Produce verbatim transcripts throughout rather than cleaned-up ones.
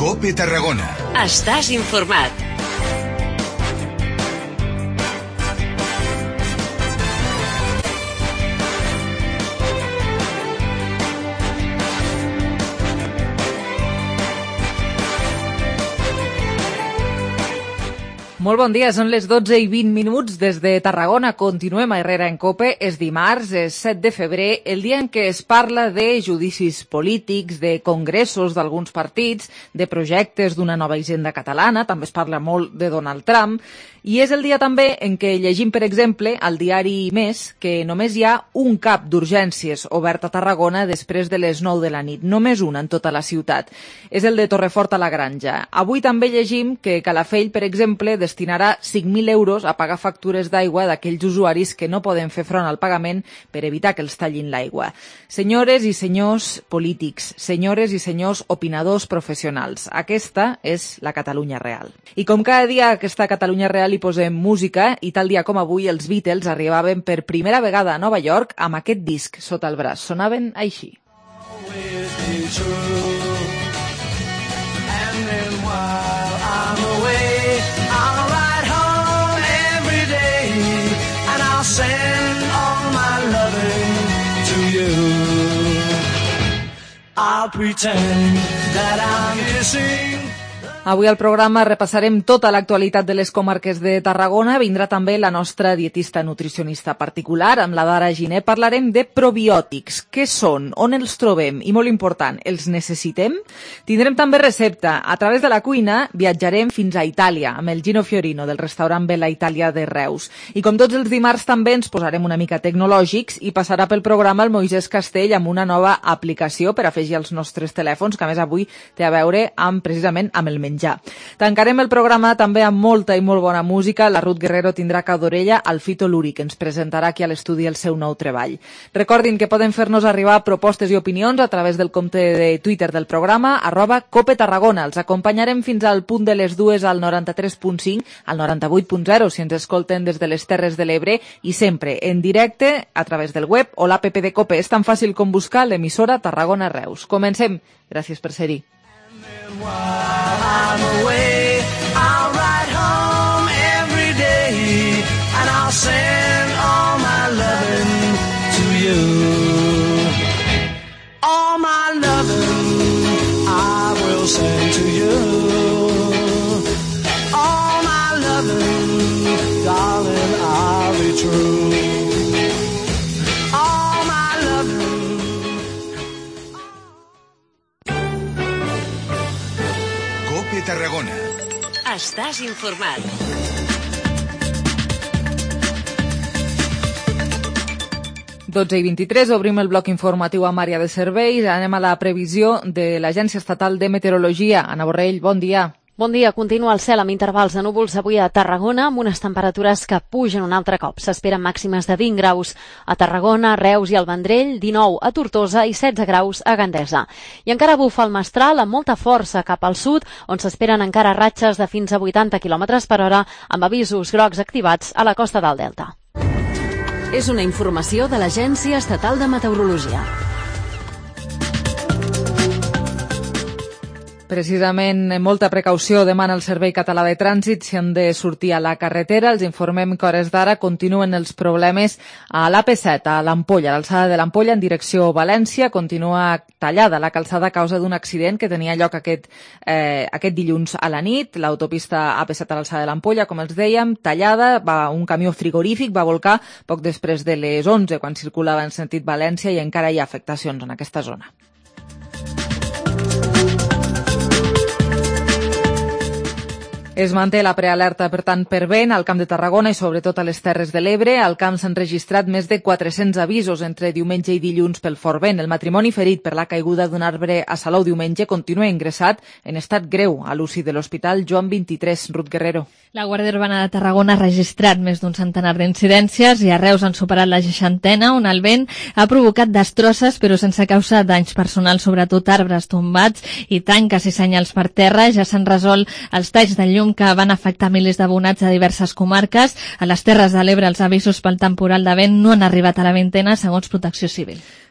COPE Tarragona. Estàs informat. Molt bon dia, són les dotze i vint minuts des de Tarragona. Continuem a Herrera en COPE. És dimarts, és set de febrer, el dia en què es parla de judicis polítics, de congressos d'alguns partits, de projectes d'una nova hisenda catalana, també es parla molt de Donald Trump, i és el dia també en què llegim, per exemple, al diari Més, que només hi ha un cap d'urgències obert a Tarragona després de les nou de la nit, només una en tota la ciutat. És el de Torrefort a la Granja. Avui també llegim que Calafell, per exemple, destinarà cinc mil euros a pagar factures d'aigua d'aquells usuaris que no poden fer front al pagament per evitar que els tallin l'aigua. Senyores i senyors polítics, senyores i senyors opinadors professionals, aquesta és la Catalunya real. I com cada dia a aquesta Catalunya real hi posem música, i tal dia com avui els Beatles arribaven per primera vegada a Nova York amb aquest disc sota el braç. Sonaven així. Send all my loving to you. I'll pretend that I'm kissing. Avui al programa repassarem tota l'actualitat de les comarques de Tarragona. Vindrà també la nostra dietista nutricionista particular, amb la Dara Giner. Parlarem de probiòtics. Què són? On els trobem? I molt important, els necessitem? Tindrem també recepta. A través de la cuina viatjarem fins a Itàlia, amb el Gino Fiorino del restaurant Bella Italia de Reus. I com tots els dimarts també ens posarem una mica tecnològics i passarà pel programa el Moisès Castell amb una nova aplicació per afegir als nostres telèfons, que a més avui té a veure amb, precisament amb el menjar. Ja. Tancarem el programa també amb molta i molt bona música. La Ruth Guerrero tindrà cau d'orella al Fito Luri, que ens presentarà aquí a l'estudi el seu nou treball. Recordin que poden fer-nos arribar propostes i opinions a través del compte de Twitter del programa, arroba Cope Tarragona. Els acompanyarem fins al punt de les dues al noranta-tres punt cinc, al noranta-vuit punt zero, si ens escolten des de les Terres de l'Ebre, i sempre en directe a través del web o l'app de Cope. És tan fàcil com buscar l'emissora Tarragona Reus. Comencem. Gràcies per ser-hi. While I'm away, I'll ride home every day, and I'll send all my loving to you. All my loving I will send to you. All my loving, darling, I'll be true. All my loving. COPE Tarragona. Estàs informat. dotze i vint-i-tres, obrim el bloc informatiu amb àrea de serveis. Anem a la previsió de l'Agència Estatal de Meteorologia. Ana Borrell, bon dia. Bon dia. Continua el cel amb intervals de núvols avui a Tarragona, amb unes temperatures que pugen un altre cop. S'esperen màximes de vint graus a Tarragona, Reus i el Vendrell, dinou a Tortosa i setze graus a Gandesa. I encara bufa el mestral amb molta força cap al sud, on s'esperen encara ratxes de fins a vuitanta quilòmetres per hora, amb avisos grocs activats a la costa del Delta. És una informació de l'Agència Estatal de Meteorologia. Precisament, molta precaució demana el Servei Català de Trànsit si han de sortir a la carretera. Els informem que a hores d'ara continuen els problemes a l'A P set, a l'Ampolla. L'alçada de l'Ampolla en direcció València continua tallada la calçada a causa d'un accident que tenia lloc aquest, eh, aquest dilluns a la nit. L'autopista A P set a l'alçada de l'Ampolla, com els dèiem, tallada. Va, un camió frigorífic va volcar poc després de les onze, quan circulava en sentit València, i encara hi ha afectacions en aquesta zona. Es manté la prealerta, per tant, per vent al Camp de Tarragona i sobretot a les Terres de l'Ebre. Al camp s'han registrat més de quatre-cents avisos entre diumenge i dilluns pel fort vent. El matrimoni ferit per la caiguda d'un arbre a Salou diumenge continua ingressat en estat greu a l'U C I de l'Hospital Joan vint-i-tres. Ruth Guerrero. La Guàrdia Urbana de Tarragona ha registrat més d'un centenar d'incidències i a Reus han superat la seixantena, on el vent ha provocat destrosses però sense causar danys personals, sobretot arbres tombats i tanques i senyals per terra. Ja s'han resolt els talls de llum que van afectar milers d'abonats a diverses comarques. A les Terres de l'Ebre els avisos pel temporal de vent no han arribat a la vintena, segons Protecció Civil.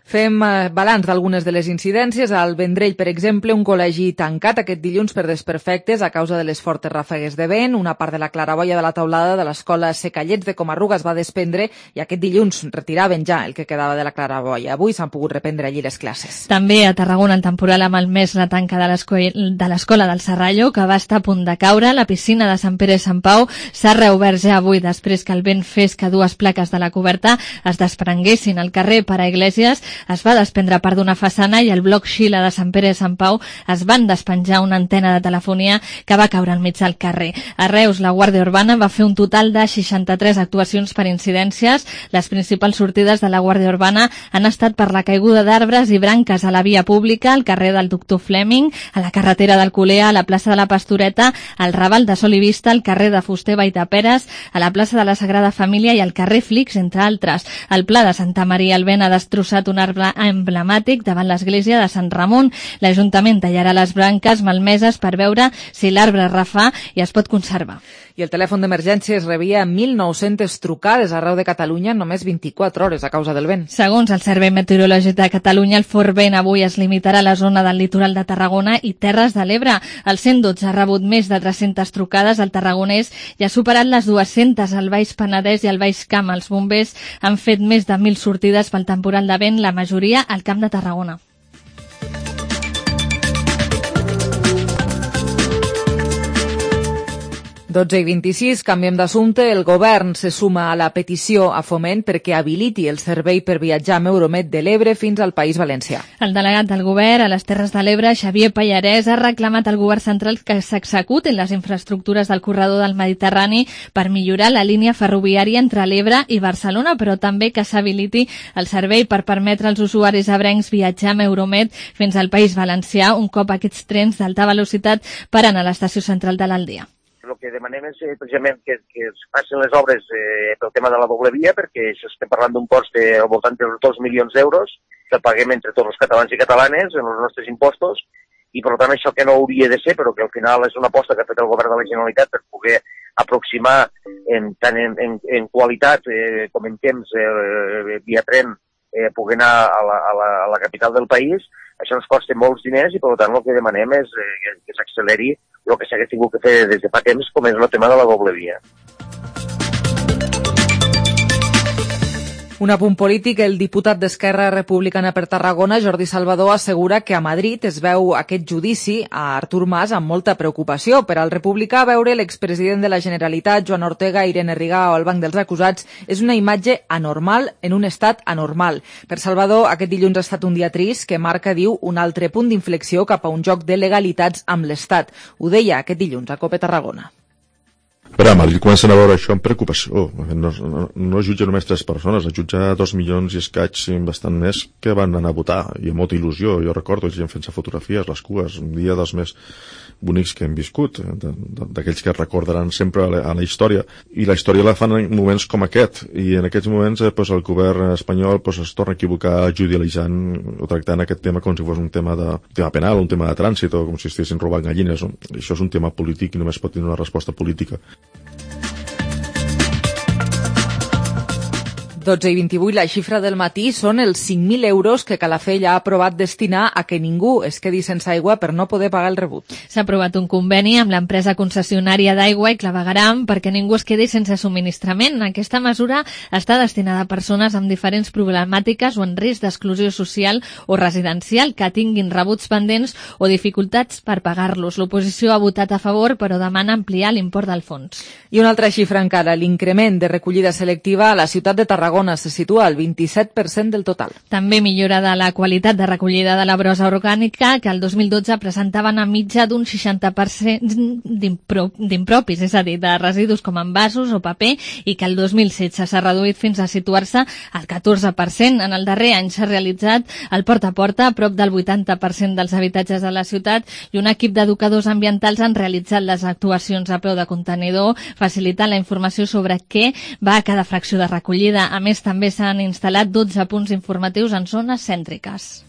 Fem balanç d'algunes de les incidències. Al Vendrell, per exemple, un col·legi tancat aquest dilluns per desperfectes a causa de les fortes ràfegues de vent. Una part de la claraboia de la teulada de l'escola Secallets de Comarruga es va desprendre i aquest dilluns retiraven ja el que quedava de la claraboia. Avui s'han pogut reprendre allí les classes. També a Tarragona el temporal ha malmès la tanca de l'escola del Serrallo, que va estar a punt de caure. La piscina de Sant Pere i Sant Pau s'ha reobert ja avui després que el vent fes que dues plaques de la coberta es desprenguessin. Al carrer Pare Iglesias es va desprendre part d'una façana i el bloc Xila de Sant Pere i Sant Pau es van despenjar una antena de telefonia que va caure al mig del carrer. A Reus, la Guàrdia Urbana va fer un total de seixanta-tres actuacions per incidències. Les principals sortides de la Guàrdia Urbana han estat per la caiguda d'arbres i branques a la via pública, al carrer del Doctor Fleming, a la carretera d'Alcolea, a la plaça de la Pastoreta, al Raval de Sol i Vista, al carrer de Fuster Baitaperes, a la plaça de la Sagrada Família i al carrer Flix, entre altres. El Pla de Santa Maria al Vent ha destrossat un arbre emblemàtic davant l'església de Sant Ramon. L'Ajuntament tallarà les branques malmeses per veure si l'arbre refà i es pot conservar. I el telèfon d'emergències rebia mil nou-centes trucades arreu de Catalunya en només vint-i-quatre hores a causa del vent. Segons el Servei Meteorològic de Catalunya, el fort vent avui es limitarà a la zona del litoral de Tarragona i Terres de l'Ebre. El cent dotze ha rebut més de tres-centes trucades al Tarragonès i ha superat les dues-centes al Baix Penedès i al Baix Camp. Els bombers han fet més de mil sortides pel temporal de vent, la majoria al Camp de Tarragona. dotze i vint-i-sis, canviem d'assumpte. El govern se suma a la petició a Foment perquè habiliti el servei per viatjar amb Euromed de l'Ebre fins al País Valencià. El delegat del govern a les Terres de l'Ebre, Xavier Pallarès, ha reclamat al govern central que s'executin les infraestructures del corredor del Mediterrani per millorar la línia ferroviària entre l'Ebre i Barcelona, però també que s'habiliti el servei per permetre als usuaris ebrencs viatjar amb Euromed fins al País Valencià un cop aquests trens d'alta velocitat paren a l'estació central de l'Aldea. El que demanem és eh, precisament que, que es facin les obres eh, pel tema de la doble via, perquè això estem parlant d'un cost de, al voltant de dos milions d'euros que paguem entre tots els catalans i catalanes en els nostres impostos, i per tant això que no hauria de ser, però que al final és una aposta que ha fet el govern de la Generalitat per poder aproximar en, tant en, en, en qualitat eh, com en temps eh, via tren eh, poder anar a la, a, la, a la capital del país. Això ens costa molts diners i, per tant, el que demanem és eh, que s'acceleri el que s'ha tingut que fer des de fa temps, com és el tema de la doble via. Un apunt polític, el diputat d'Esquerra Republicana per Tarragona, Jordi Salvador, assegura que a Madrid es veu aquest judici a Artur Mas amb molta preocupació. Per al republicà, veure l'expresident de la Generalitat, Joan Ortega, Irene Rigau al banc dels acusats és una imatge anormal en un estat anormal. Per Salvador, aquest dilluns ha estat un dia trist que marca, diu, un altre punt d'inflexió cap a un joc de legalitats amb l'Estat. Ho deia aquest dilluns a COPE Tarragona. Però a Madrid comencen a veure això amb preocupació. No, no, no jutja només tres persones, es jutja dos milions i escaig, bastant més, que van anar a votar, i amb molta il·lusió. Jo recordo gent fent-se fotografies, les cues, un dia dels més bonics que hem viscut, d'aquells que recordaran sempre a la, a la història. I la història la fan en moments com aquest, i en aquests moments eh, pues, el govern espanyol pues, es torna a equivocar judicialitzant o tractant aquest tema com si fos un tema, de, un tema penal, un tema de trànsit, o com si estiguessin robant gallines. No? Això és un tema polític i només pot tenir una resposta política. dotze i vint-i-vuit, la xifra del matí són els cinc mil euros que Calafell ha aprovat destinar a que ningú es quedi sense aigua per no poder pagar el rebut. S'ha aprovat un conveni amb l'empresa concessionària d'aigua i clavegueram perquè ningú es quedi sense subministrament. Aquesta mesura està destinada a persones amb diferents problemàtiques o en risc d'exclusió social o residencial que tinguin rebuts pendents o dificultats per pagar-los. L'oposició ha votat a favor, però demana ampliar l'import del fons. I una altra xifra encara, l'increment de recollida selectiva a la ciutat de Tarragona se situa al vint-i-set per cent del total. També millora de la qualitat de recollida de la brossa orgànica, que el dos mil dotze presentaven a mitja d'un seixanta per cent d'impropis, és a dir, de residus com envasos o paper, i que el dos mil setze s'ha reduït fins a situar-se al catorze per cent. En el darrer any s'ha realitzat el porta a porta a prop del vuitanta per cent dels habitatges de la ciutat i un equip d'educadors ambientals han realitzat les actuacions a peu de contenidor, facilitant la informació sobre què va a cada fracció de recollida. A més, també s'han instal·lat dotze punts informatius en zones cèntriques.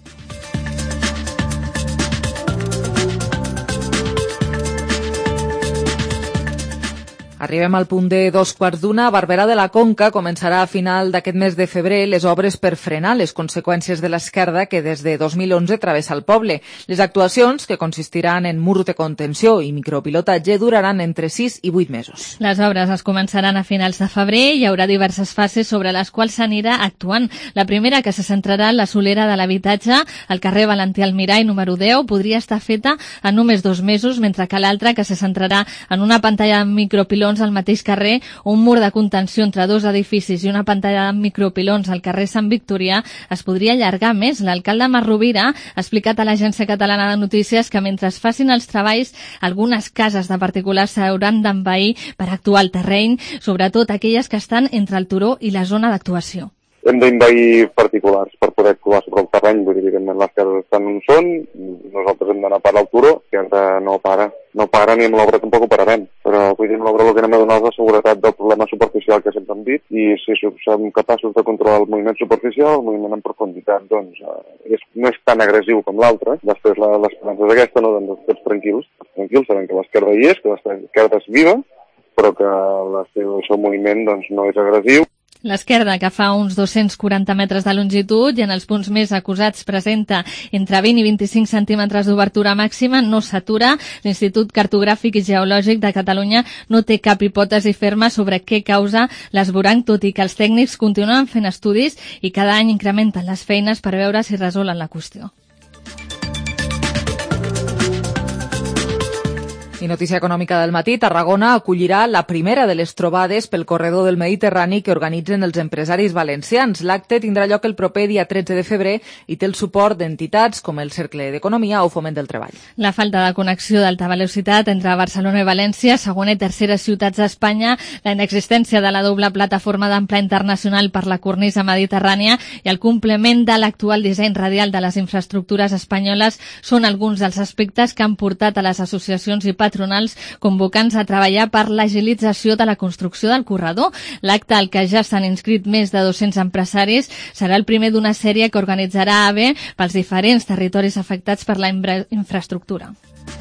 Arribem al punt de dos quarts d'una. Barberà de la Conca començarà a final d'aquest mes de febrer les obres per frenar les conseqüències de l'esquerda que des de dos mil onze travessa el poble. Les actuacions, que consistiran en murs de contenció i micropilotatge, duraran entre sis i vuit mesos. Les obres es començaran a finals de febrer i hi haurà diverses fases sobre les quals s'anirà actuant. La primera, que se centrarà en la solera de l'habitatge al carrer Valentí Almirall número deu, podria estar feta en només dos mesos, mentre que l'altra, que se centrarà en una pantalla de micropilons al mateix carrer, un mur de contenció entre dos edificis i una pantalla de micropilons al carrer Sant Victorià, es podria allargar més. L'alcalde Marc Rovira ha explicat a l'Agència Catalana de Notícies que mentre es facin els treballs, algunes cases de particulars s'hauran d'envair per actuar al terreny, sobretot aquelles que estan entre el turó i la zona d'actuació. Hem d'invair particulars per poder actuar sobre el terreny, vull dir, evidentment les cases estan on són, nosaltres hem d'anar a parar el turó, que ara no para, no para ni amb l'obra tampoc ho pararem, però vull dir, amb l'obra el que anem a donar és la seguretat del problema superficial que sempre hem dit, i si som capaços de controlar el moviment superficial, el moviment en profunditat, doncs eh, és, no és tan agressiu com l'altre. Després la, l'esperança és aquesta, no? Doncs tots tranquils, tranquils, sabem que l'esquerda hi és, que l'esquerda és viva, però que la seu, el seu moviment doncs, no és agressiu. L'esquerda, que fa uns dos-cents quaranta metres de longitud i en els punts més acusats presenta entre vint i vint-i-cinc centímetres d'obertura màxima, no s'atura. L'Institut Cartogràfic i Geològic de Catalunya no té cap hipòtesi ferma sobre què causa l'esvoranc, tot i que els tècnics continuen fent estudis i cada any incrementen les feines per veure si resolen la qüestió. I notícia econòmica del matí, Tarragona acollirà la primera de les trobades pel corredor del Mediterrani que organitzen els empresaris valencians. L'acte tindrà lloc el proper dia tretze de febrer i té el suport d'entitats com el Cercle d'Economia o Foment del Treball. La falta de connexió d'alta velocitat entre Barcelona i València, segona i tercera ciutats d'Espanya, la inexistència de la doble plataforma d'ample internacional per la cornisa mediterrània i el complement de l'actual disseny radial de les infraestructures espanyoles són alguns dels aspectes que han portat a les associacions i patronals patronals convocants a treballar per l'agilització de la construcció del corredor. L'acte, al que ja s'han inscrit més de dos-cents empresaris, serà el primer d'una sèrie que organitzarà A V E pels diferents territoris afectats per la infraestructura.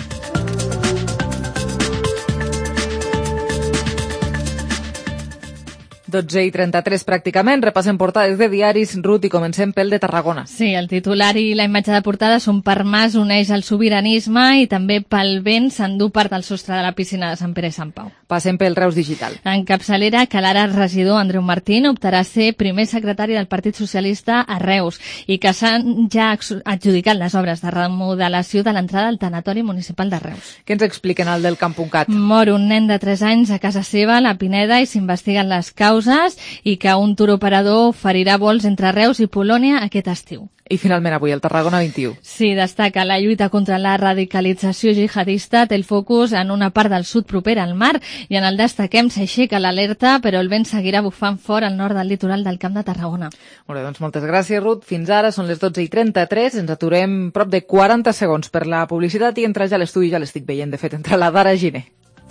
dotze i trenta-tres pràcticament, repassem portades de diaris, Ruth, i comencem pel de Tarragona. Sí, el titular i la imatge de portada són per Mas uneix el sobiranisme i també pel vent s'endú part del sostre de la piscina de Sant Pere i Sant Pau. Passem pel Reus Digital. En capçalera, que l'ara regidor Andreu Martín optarà a ser primer secretari del Partit Socialista a Reus i que s'han ja adjudicat les obres de remodelació de l'entrada al tanatori municipal de Reus. Què ens expliquen al del Camp.cat? Mor un nen de tres anys a casa seva, a la Pineda, i s'investiguen les causes i que un turoperador oferirà vols entre Reus i Polònia aquest estiu. I finalment avui el Tarragona vint-i-u. Sí, destaca la lluita contra la radicalització jihadista, té el focus en una part del sud propera al mar i en el destaquem s'aixeca l'alerta, però el vent seguirà bufant fort al nord del litoral del Camp de Tarragona. Molt bé, doncs moltes gràcies, Ruth. Fins ara són les dotze i trenta-tres, ens aturem prop de quaranta segons per la publicitat i entrar ja a l'estudi, ja l'estic veient, de fet, entre la Dara Giner.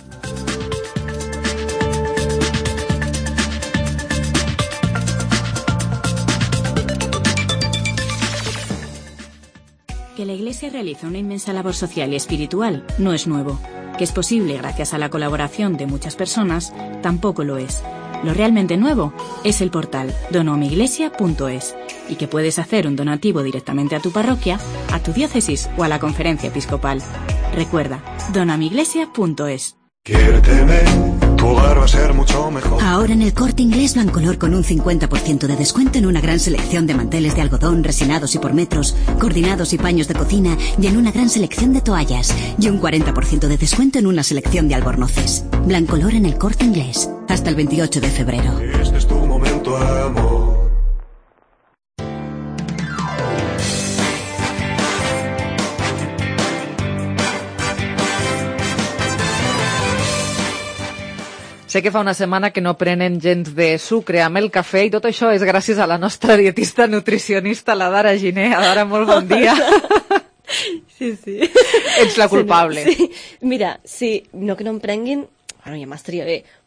Que la Iglesia realiza una inmensa labor social y espiritual no es nuevo. Que es posible gracias a la colaboración de muchas personas tampoco lo es. Lo realmente nuevo es el portal donoamiglesia punto es y que puedes hacer un donativo directamente a tu parroquia, a tu diócesis o a la conferencia episcopal. Recuerda, donoamiglesia punto es. Quiérteme, tu hogar va a ser mucho mejor. Ahora en el Corte Inglés Blancolor con un cincuenta por ciento de descuento en una gran selección de manteles de algodón, resinados y por metros, coordinados y paños de cocina y en una gran selección de toallas y un cuarenta por ciento de descuento en una selección de albornoces. Blancolor en el Corte Inglés, hasta el veintiocho de febrero. Este es tu momento, amor. Sé que fa una setmana que no prenen gens de sucre amb el cafè i tot això és gràcies a la nostra dietista nutricionista, la Dara Giner. Dara, molt bon dia. Sí, sí. Ets la culpable. Sí, sí. Mira, sí, no que no em prenguin, bueno, ja m'estaria bé,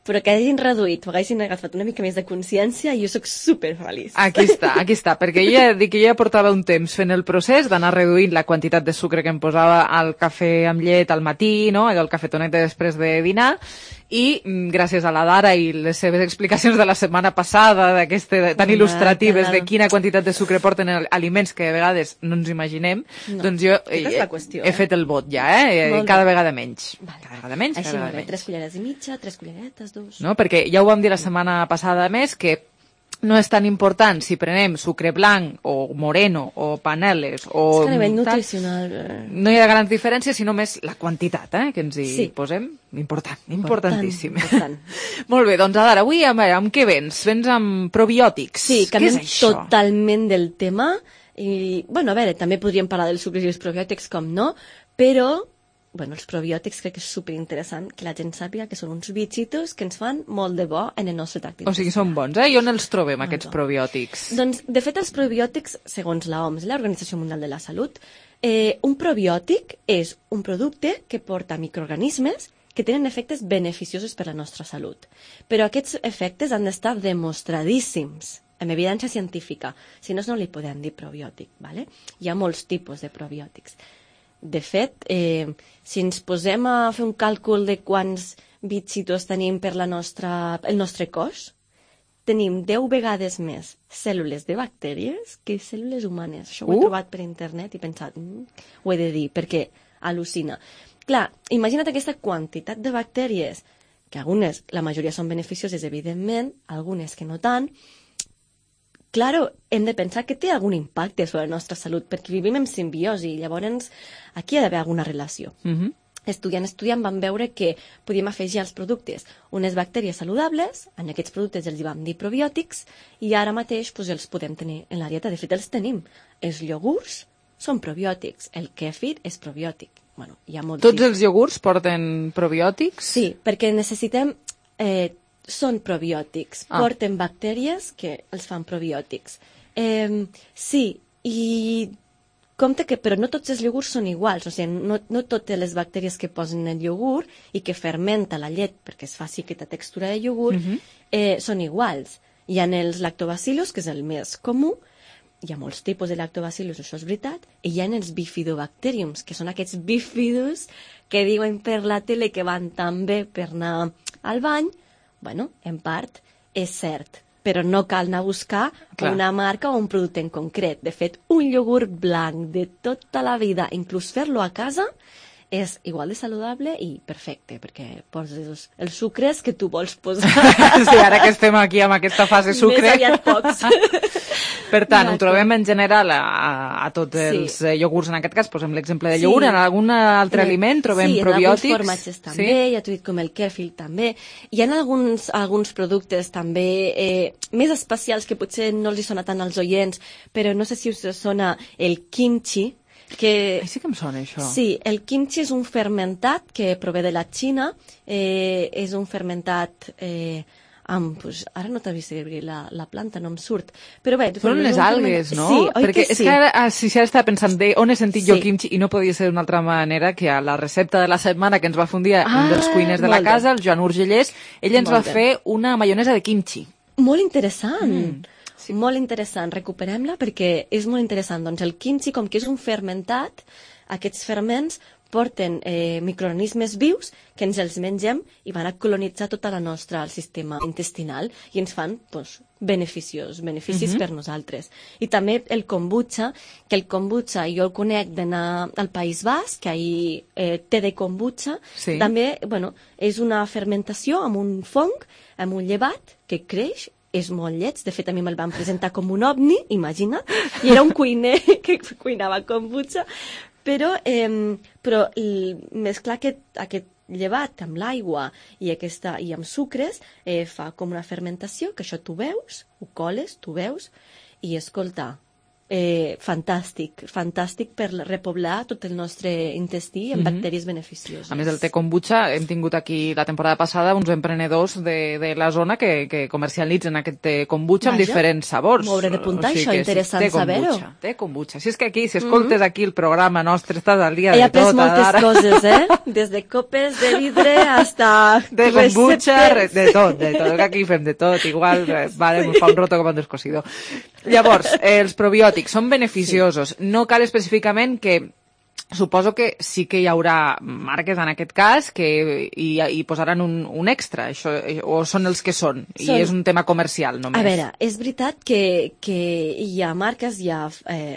però que hagin reduït o hagin agafat una mica més de consciència, jo sóc superfeliç. Aquí està, aquí està, perquè jo ja dic que jo ja portava un temps fent el procés d'anar reduint la quantitat de sucre que em posava al cafè amb llet al matí, no? El cafetonet després de dinar, i gràcies a la Dara i les seves explicacions de la setmana passada, d'aquestes tan il·lustratives de quina quantitat de sucre porten aliments que a vegades no ens imaginem, no. doncs jo he, qüestió, he eh? fet el vot ja, eh? Cada bé. vegada menys. Vale. Cada vegada menys, Així, cada vegada menys. Tres culleres i mitja, tres culleretes, dos... No? Perquè ja ho vam dir la setmana passada més, que no és tan important si prenem sucre blanc o moreno o paneles o... És que a nivell nutricional... No hi ha gran diferència, sinó més la quantitat, eh, que ens hi sí. posem. Important, importantíssim. Important. Molt bé, doncs ara, avui amb, amb què vens? Vens amb probiòtics. Sí, canviem què és això? Totalment del tema. I, bueno, a veure, també podríem parlar dels sucres i els probiòtics, com no, però... Bueno, els probiòtics crec que és superinteressant que la gent sàpiga que són uns bitxitos que ens fan molt de bo en el nostre tracte intestinal. O sigui, són bons, eh? I on els trobem, molt aquests bo. probiòtics? Doncs, de fet, els probiòtics, segons l'O M S, l'Organització Mundial de la Salut, eh, un probiòtic és un producte que porta microorganismes que tenen efectes beneficiosos per a la nostra salut. Però aquests efectes han d'estar demostradíssims amb evidència científica. Si no, no li podem dir probiòtic, ¿vale? Hi ha molts tipus de probiòtics. De fet, eh, si ens posem a fer un càlcul de quants bitxitos tenim per la nostra, el nostre cos, tenim deu vegades més cèl·lules de bactèries que cèl·lules humanes. Això ho he uh. trobat per internet i he pensat, mm, ho he de dir, perquè al·lucina. Clar, imagina't aquesta quantitat de bactèries, que algunes, la majoria són beneficioses, evidentment, algunes que no tant. Claro, hem de pensar que té algun impacte sobre la nostra salut, perquè vivim en simbiosi, i llavors aquí ha d'haver alguna relació. Uh-huh. Estudiant, estudiant vam veure que podíem afegir als productes unes bactèries saludables, en aquests productes els hi vam dir probiòtics, i ara mateix doncs, els podem tenir en la dieta. De fet, els tenim. Els iogurts són probiòtics, el kèfir és probiòtic. Bueno, hi ha molts Tots tipus. els iogurts porten probiòtics? Sí, perquè necessitem... Eh, són probiòtics, ah. porten bactèries que els fan probiòtics. Eh, sí, i compte que, però no tots els iogurts són iguals, o sigui, no, no totes les bactèries que posen en el iogurt i que fermenta la llet perquè es faci aquesta textura de iogurt, uh-huh. eh, són iguals. Hi ha els lactobacillus, que és el més comú, hi ha molts tipus de lactobacillus, això és veritat, i hi ha els bifidobacteriums, que són aquests bífidos que diuen per la tele que van tan bé per anar al bany. Bueno, en part, és cert, però no cal anar a buscar Clar. una marca o un producte en concret. De fet, un iogurt blanc de tota la vida, inclús fer-lo a casa, és igual de saludable i perfecte, perquè poses els, els sucres que tu vols posar. Sí, ara que estem aquí amb aquesta fase sucre. Més aviat pocs. Per tant, ho trobem en general a, a tots els sí. iogurts, en aquest cas, posem l'exemple de iogurt, sí. en algun altre eh, aliment trobem sí, probiòtics. Sí, en alguns formatges també, sí? ja t'ho he dit, com el kefir també. Hi ha alguns, alguns productes també eh, més especials que potser no els hi sona tant als oients, però no sé si us sona el kimchi, que... Ai, sí que em sona, això. Sí, el kimchi és un fermentat que prové de la Xina, eh, és un fermentat... Eh, amb, pues, ara no t'ha vist la, la planta, no em surt. Però bé... Són les algues, no? Sí, oi Perquè que és sí? que ara, ah, si ja estava pensant de on he sentit sí. jo kimchi i no podia ser d'una altra manera que a la recepta de la setmana que ens va fer un dia ah, un dels cuiners de la casa, el Joan Urgellés, ell ens molt va bé. fer una maionesa de kimchi. Molt interessant. Mm. Sí. Molt interessant. Recuperem-la perquè és molt interessant. Doncs el kimchi, com que és un fermentat, aquests ferments porten eh, microorganismes vius que ens els mengem i van a colonitzar tota la nostra el sistema intestinal i ens fan pues, beneficiós, beneficis uh-huh. per nosaltres. I també el kombucha, que el kombucha jo el conec d'anar al País Basc, que hi eh, té de kombucha, sí. també bueno, és una fermentació amb un fong, amb un llevat que creix, és molt lleig, de fet a mi me'l van presentar com un ovni, imagina't, i era un cuiner que cuinava kombucha, però, eh, però mesclar aquest, aquest llevat amb l'aigua i, aquesta, i amb sucres eh, fa com una fermentació, que això tu veus, ho coles, tu veus, i escolta, eh, fantàstic, fantàstic per repoblar tot el nostre intestí amb Mhm. bacteris beneficioses. A més, el té kombucha, hem tingut aquí la temporada passada uns emprenedors de, de la zona que, que comercialitzen aquest té kombucha amb Vaja, diferents sabors. m'ho hauré d'apuntar, O sigui això, que interessant té kombucha, saber-ho. Té kombucha. Si és que aquí, si escoltes aquí el programa nostre, estàs al dia He de après tot. moltes ara. coses, eh? Des de copes de vidre hasta De kombucha, re- receptes. de tot, de tot. Que aquí fem de tot. Igual, eh, vale, ens fa un roto com un descosido. Llavors, eh, els probiòtics són beneficiosos. Sí. No cal específicament que suposo que sí que hi haurà marques en aquest cas que hi, hi posaran un, un extra, això, o són els que són, i Són- és un tema comercial només. A veure, és veritat que, que hi ha marques, hi ha eh,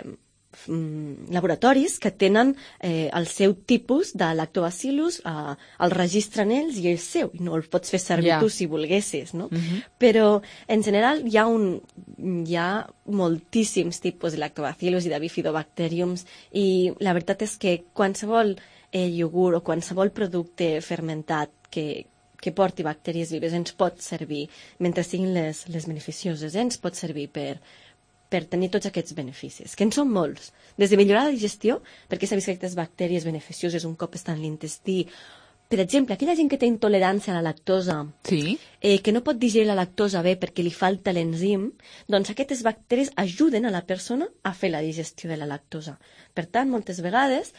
mm, laboratoris que tenen eh, el seu tipus de lactobacillus, eh, el registren ells i és seu, i no el pots fer servir Ja. tu si volguessis, no? Mhm. Però, en general, hi ha, un, hi ha moltíssims tipus de lactobacillus i de bifidobacteriums, i la veritat és que qualsevol eh, iogurt o qualsevol producte fermentat que, que porti bacteris vives ens pot servir, mentre siguin les, les beneficioses, eh? ens pot servir per, per tenir tots aquests beneficis, que en són molts. Des de millorar la digestió, perquè s'ha vist que aquestes bacteris beneficioses un cop estan a l'intestí. Per exemple, aquella gent que té intolerància a la lactosa, sí. eh, que no pot digerir la lactosa bé perquè li falta l'enzim, doncs aquestes bacteris ajuden a la persona a fer la digestió de la lactosa. Per tant, moltes vegades,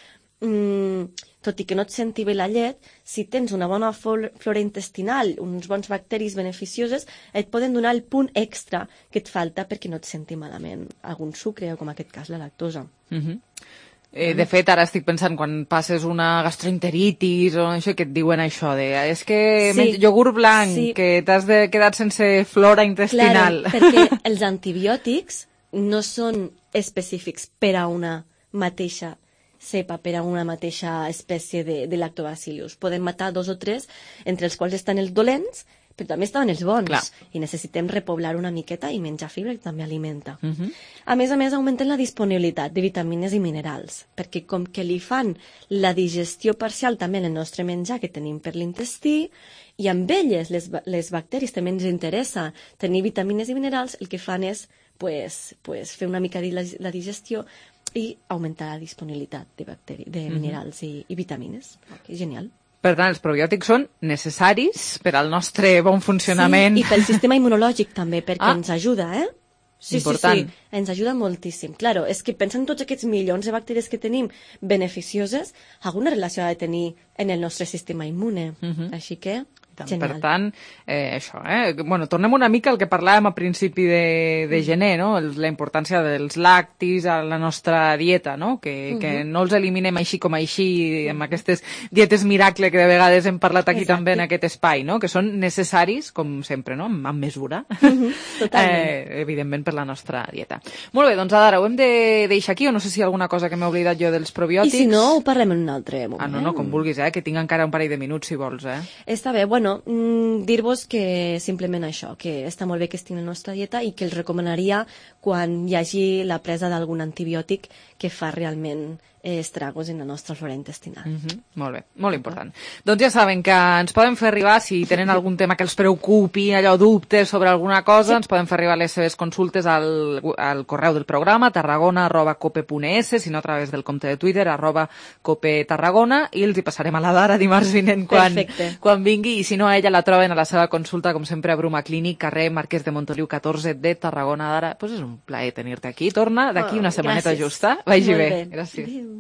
mm, tot i que no et senti bé la llet, si tens una bona flora intestinal, uns bons bacteris beneficioses, et poden donar el punt extra que et falta perquè no et senti malament algun sucre, o com en aquest cas la lactosa. Mhm. Eh, de fet, ara estic pensant, quan passes una gastroenteritis o això, que et diuen això de és que Sí. menys iogurt blanc, Sí. que t'has de quedat sense flora intestinal. Claro, perquè els antibiòtics no són específics per a una mateixa cepa, per a una mateixa espècie de, de lactobacillus. Poden matar dos o tres, entre els quals estan els dolents, però també estaven els bons. Clar. I necessitem repoblar una miqueta i menjar fibra que també alimenta. Mhm. A més a més, augmenten la disponibilitat de vitamines i minerals, perquè com que li fan la digestió parcial també en el nostre menjar que tenim per l'intestí, i amb elles, les, ba- les bacteris, també ens interessa tenir vitamines i minerals, el que fan és pues, pues, fer una mica de la, la digestió i augmentar la disponibilitat de, bacteri, de Mhm. minerals i, i vitamines. Okay, genial. Per tant, els probiòtics són necessaris per al nostre bon funcionament. Sí, i pel sistema immunològic també, perquè Ah. ens ajuda, eh? Sí, Important. sí, sí, ens ajuda moltíssim. Claro, és que pensant en tots aquests milions de bacteris que tenim beneficioses, alguna relació ha de tenir en el nostre sistema immune. Mhm. Així que, Per genial. tant, eh, això, eh? Bueno, tornem una mica al que parlàvem a principi de, de gener, no? El, la importància dels lactis a la nostra dieta, no? Que, Mhm. que no els eliminem així com així, amb aquestes dietes miracle que de vegades hem parlat aquí Exacte. també en aquest espai, no? Que són necessaris, com sempre, no? Amb, amb mesura. Totalment. Eh, evidentment per la nostra dieta. Molt bé, doncs ara ho hem de deixar aquí, o no sé si hi ha alguna cosa que m'he oblidat jo dels I probiòtics. si no, ho parlem en un altre moment. Ah, no, no, com vulguis, eh? Que tinc encara un parell de minuts, si vols, eh? Està bé, bueno, mm, dir-vos que simplement això, que està molt bé que estigui en la nostra dieta i que els recomanaria quan hi hagi la presa d'algun antibiòtic que fa realment eh, estragos en la nostra flora intestinal. Mm -hmm. Molt bé, molt important. Doncs ja saben que ens poden fer arribar, si tenen algun tema que els preocupi, allò dubtes sobre alguna cosa, sí. ens poden fer arribar les seves consultes al, al correu del programa, tarragona arroba cope punt es, si no a través del compte de Twitter, arroba cope tarragona, i els hi passarem a la Dara dimarts vinent quan, quan vingui, i si no a ella la troben a la seva consulta, com sempre, a Bruma Clínic, carrer Marquès de Montoliu catorze de Tarragona. Dara, pues és un plaer tenir-te aquí. Torna d'aquí Oh, una setmaneta gràcies. justa. Vagi Molt bé. bé. Gràcies. Adéu.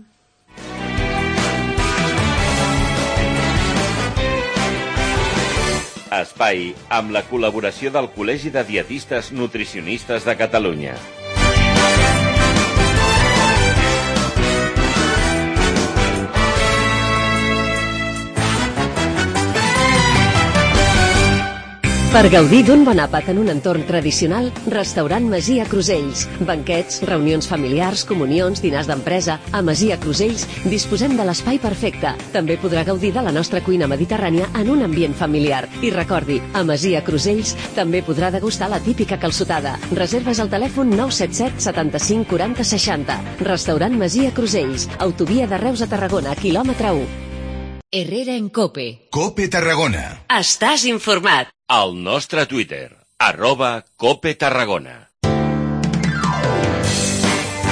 Espai amb la col·laboració del Col·legi de Dietistes Nutricionistes de Catalunya. Per gaudir d'un bon àpat en un entorn tradicional, Restaurant Masia Crusells. Banquets, reunions familiars, comunions, dinars d'empresa. A Masia Crusells disposem de l'espai perfecte. També podrà gaudir de la nostra cuina mediterrània en un ambient familiar. I recordi, a Masia Crusells també podrà degustar la típica calçotada. Reserves al telèfon nou set set setanta-cinc quaranta seixanta. Restaurant Masia Crusells. Autovia de Reus a Tarragona, quilòmetre u. Herrera en Cope. Cope Tarragona. Estàs informat. Al nostre Twitter, arroba Cope Tarragona.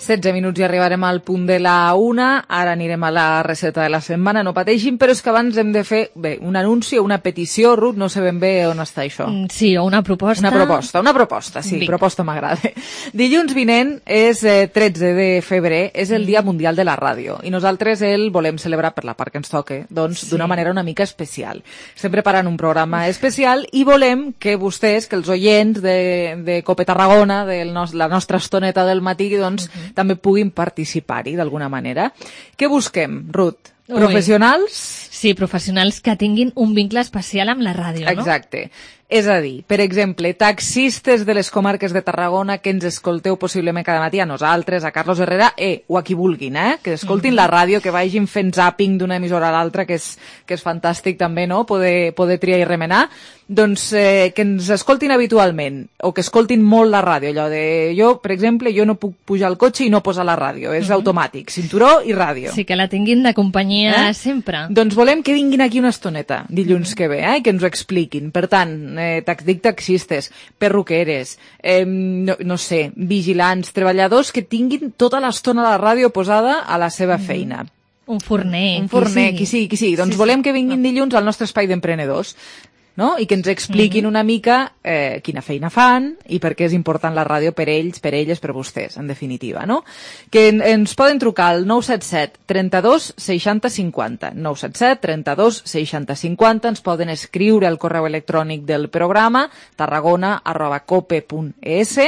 setze minuts i arribarem al punt de la una. Ara anirem a la recepta de la setmana, no pateixin, però és que abans hem de fer bé, un anunci o una petició. Ruth, no sé ben bé on està això. Sí, o una proposta. Una proposta, una proposta, sí, Vinc. proposta m'agrada. Dilluns vinent és eh, tretze de febrer, és el Dia Mundial de la Ràdio, i nosaltres el volem celebrar per la part que ens toque, doncs d'una sí. manera una mica especial. Estem preparant un programa especial i volem que vostès, que els oients de, de Cope Tarragona, de nos, la nostra estoneta del matí, doncs, uh -huh. també puguin participar-hi d'alguna manera. Què busquem, Ruth? Professionals? Sí, professionals que tinguin un vincle especial amb la ràdio, no? Exacte. És a dir, per exemple, taxistes de les comarques de Tarragona que ens escolteu possiblement cada matí, a nosaltres, a Carlos Herrera, eh, o a qui vulguin, eh? Que escoltin mm-hmm. la ràdio, que vagin fent zapping d'una emissora a l'altra, que és, que és fantàstic també, no?, poder, poder triar i remenar. Doncs eh, que ens escoltin habitualment, o que escoltin molt la ràdio, allò de, jo, per exemple, jo no puc pujar al cotxe i no posar la ràdio, és mm-hmm. automàtic, cinturó i ràdio. Sí, que la tinguin de companyia eh? sempre. Doncs volem que vinguin aquí una estoneta, dilluns mm-hmm. que ve, eh? I que ens ho expliquin. Per tant, eh, dic taxistes, perruqueres, eh, no, no sé, vigilants, treballadors que tinguin tota l'estona la ràdio posada a la seva feina. Un forner. Un forner, qui sigui, qui sigui. Doncs sí, volem sí. que vinguin dilluns al nostre espai d'emprenedors, no? I que ens expliquin mm-hmm. una mica eh, quina feina fan i per què és important la ràdio per ells, per elles, per vostès, en definitiva, no? Que en, ens poden trucar al nou set set, trenta-dos, seixanta, cinquanta. nou set set, trenta-dos, seixanta, cinquanta. Ens poden escriure al correu electrònic del programa, tarragona arroba cope punt es,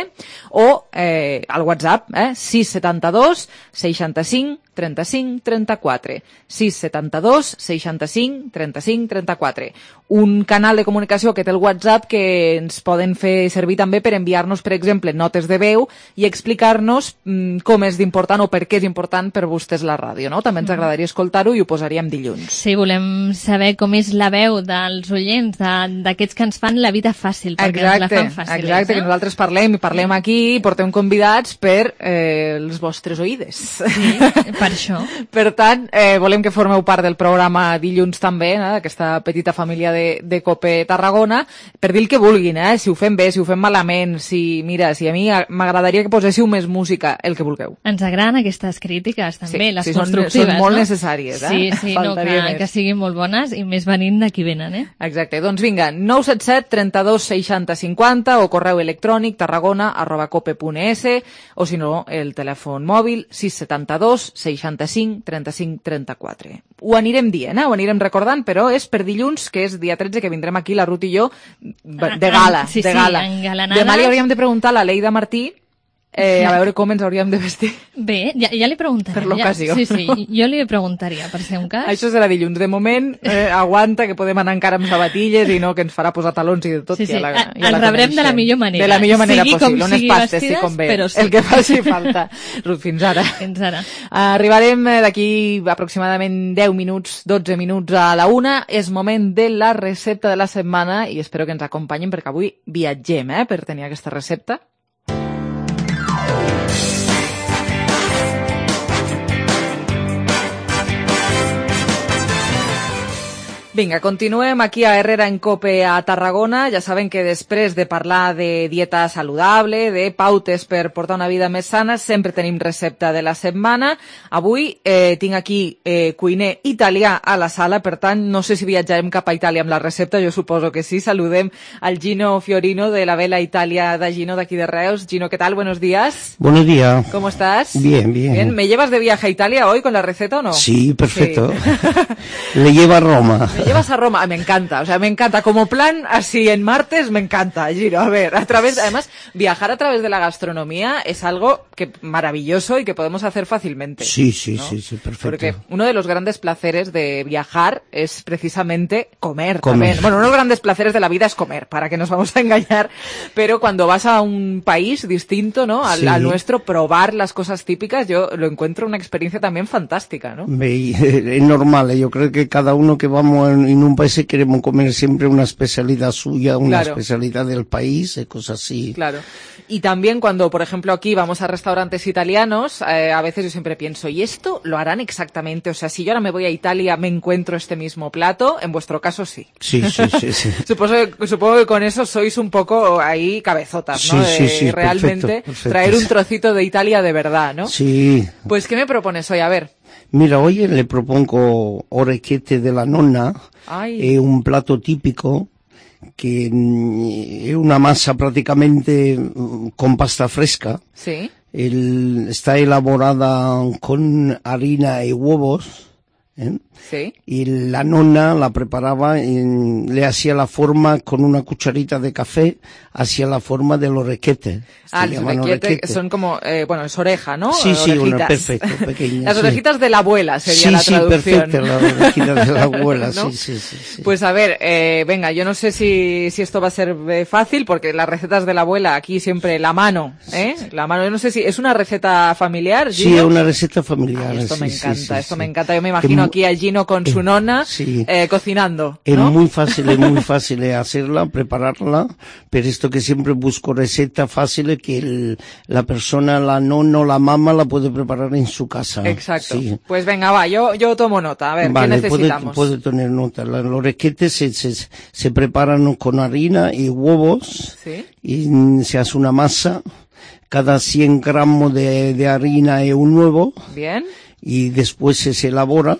o eh, al WhatsApp, eh, sis setanta-dos, seixanta-cinc, trenta-cinc, trenta-quatre. sis setanta-dos, seixanta-cinc, trenta-cinc, trenta-quatre. Un canal de comunicació que té el WhatsApp que ens poden fer servir també per enviar-nos, per exemple, notes de veu i explicar-nos mm, com és d'important o per què és important per vostès la ràdio, no? També ens agradaria escoltar-ho i ho posaríem dilluns. Sí, volem saber com és la veu dels oients, d'aquests que ens fan la vida fàcil, perquè exacte, ens la fan fàcil. Exacte, eh? Que nosaltres parlem i parlem aquí i portem convidats per eh, els vostres oïdes. Sí, per això. Per tant, eh, volem que formeu part del programa dilluns també, eh, d'aquesta petita família de, de Cope Tarragona, per dir el que vulguin, eh, si ho fem bé, si ho fem malament, si, mira, si a mi m'agradaria que poséssiu més música, el que vulgueu. Ens agraden aquestes crítiques, també, sí, les sí, constructives, són, són molt no? necessàries, eh? Sí, sí, no, que, que siguin molt bones i més venint d'aquí venen, eh? Exacte, doncs vinga, nou set set, trenta-dos, seixanta, cinquanta o correu electrònic tarragona arroba cope punt es o si no, el telèfon mòbil sis setanta-dos, seixanta-cinc, trenta-cinc, trenta-quatre. Ho anirem dient, eh? Ho anirem recordant, però és per dilluns, que és dia tretze, que vindrem aquí, la Ruth i jo, de gala, sí, de sí, gala. Demà li hauríem de preguntar a la Leida Martí Eh, a veure com ens hauríem de vestir. Bé, ja, ja li preguntaré. Per l'ocasió. Ja, sí, sí, jo li preguntaria, per ser un cas. Això serà dilluns. De moment, eh, aguanta, que podem anar encara amb sabatilles i no que ens farà posar talons i de tot. Sí, sí, ja la, ja el la rebrem de la millor manera. De la millor manera sigui possible. Unes pastes, vestides, sí, com bé. Sí. El que faci falta. Ruth, fins ara. Fins ara. Arribarem d'aquí aproximadament deu minuts, dotze minuts a la una. És moment de la recepta de la setmana i espero que ens acompanyin perquè avui viatgem, eh, per tenir aquesta recepta. Vinga, continuem aquí a Herrera en Cope a Tarragona. Ja saben que després de parlar de dieta saludable, de pautes per portar una vida més sana, sempre tenim recepta de la setmana. Avui eh, tinc aquí eh, cuiner italià a la sala, per tant, no sé si viatjarem cap a Itàlia amb la recepta, jo suposo que sí. Saludem al Gino Fiorino de la Vela Italia de Gino, d'aquí de Reus. Gino, ¿qué tal? Buenos días. Buenos días. ¿Cómo estás? Bien, bien. Bien. ¿Me llevas de viaje a Italia hoy con la receta o no? Sí, perfecto. Sí. Le lleva a Roma. Me llevas a Roma, me encanta, o sea, me encanta como plan, así en martes, me encanta, Giro, a ver, a través, además, viajar a través de la gastronomía es algo que maravilloso y que podemos hacer fácilmente. Sí, sí, ¿no? sí, sí, perfecto. Porque uno de los grandes placeres de viajar es precisamente comer, comer. También. Bueno, uno de los grandes placeres de la vida es comer, para que nos vamos a engañar, pero cuando vas a un país distinto, ¿no? Al, sí. al nuestro, probar las cosas típicas, yo lo encuentro una experiencia también fantástica, ¿no? Es normal, yo creo que cada uno que vamos en, en un país queremos comer siempre una especialidad suya, una Claro. especialidad del país, y cosas así. Claro. Y también cuando, por ejemplo, aquí vamos a restaurantes italianos, eh, a veces yo siempre pienso, ¿y esto lo harán exactamente? O sea, si yo ahora me voy a Italia, me encuentro este mismo plato, en vuestro caso sí. Sí, sí, sí, sí. Supongo, que- supongo que con eso sois un poco ahí cabezotas, ¿no? Sí, sí, De sí, realmente perfecto, perfecto. traer un trocito de Italia de verdad, ¿no? Sí. Pues, ¿qué me propones hoy? A ver. Mira, hoy le propongo orecchiette de la nonna, Ay. es un plato típico que mm, es una masa prácticamente mm, con pasta fresca. Sí. El- está elaborada con harina y huevos, ¿eh? Sí. Y la nonna la preparaba, en- le hacía la forma con una cucharita de café, hacía la forma del orecchiette. Ah, Se los llaman orecchiette orecchiette. son como, eh, bueno, es oreja, ¿no? Sí, sí, una, Orejitas. perfecto, pequeña. Las sí. orejitas de la abuela sería Sí, la sí, traducción. perfecto, la orejita de la abuela, ¿No? sí, sí, sí, sí. Pues a ver, eh, venga, yo no sé si, si esto va a ser eh, fácil, porque las recetas de la abuela aquí siempre la mano, ¿eh? La mano, yo no sé si es una receta familiar, Sí, Gino? es una receta familiar. Ay, esto sí, me sí, encanta, sí, esto sí. me encanta. Yo me Es imagino mu- aquí a Gino con su nona sí. eh, cocinando, Es ¿no? muy fácil, es muy fácil de hacerla, prepararla, pero esto que siempre busco recetas fáciles que el- la persona, la nonna o la mamá la puede preparar en su casa. Exacto. Sí. Pues venga, va, yo, yo tomo nota. A ver, Vale, ¿qué puede, necesitamos? puede tener nota. La- Los orecchiette se, se, se preparan con harina y huevos Sí. y mm, se hace una masa. Cada cien gramos de, de harina es un huevo. Bien. Y después se, se elabora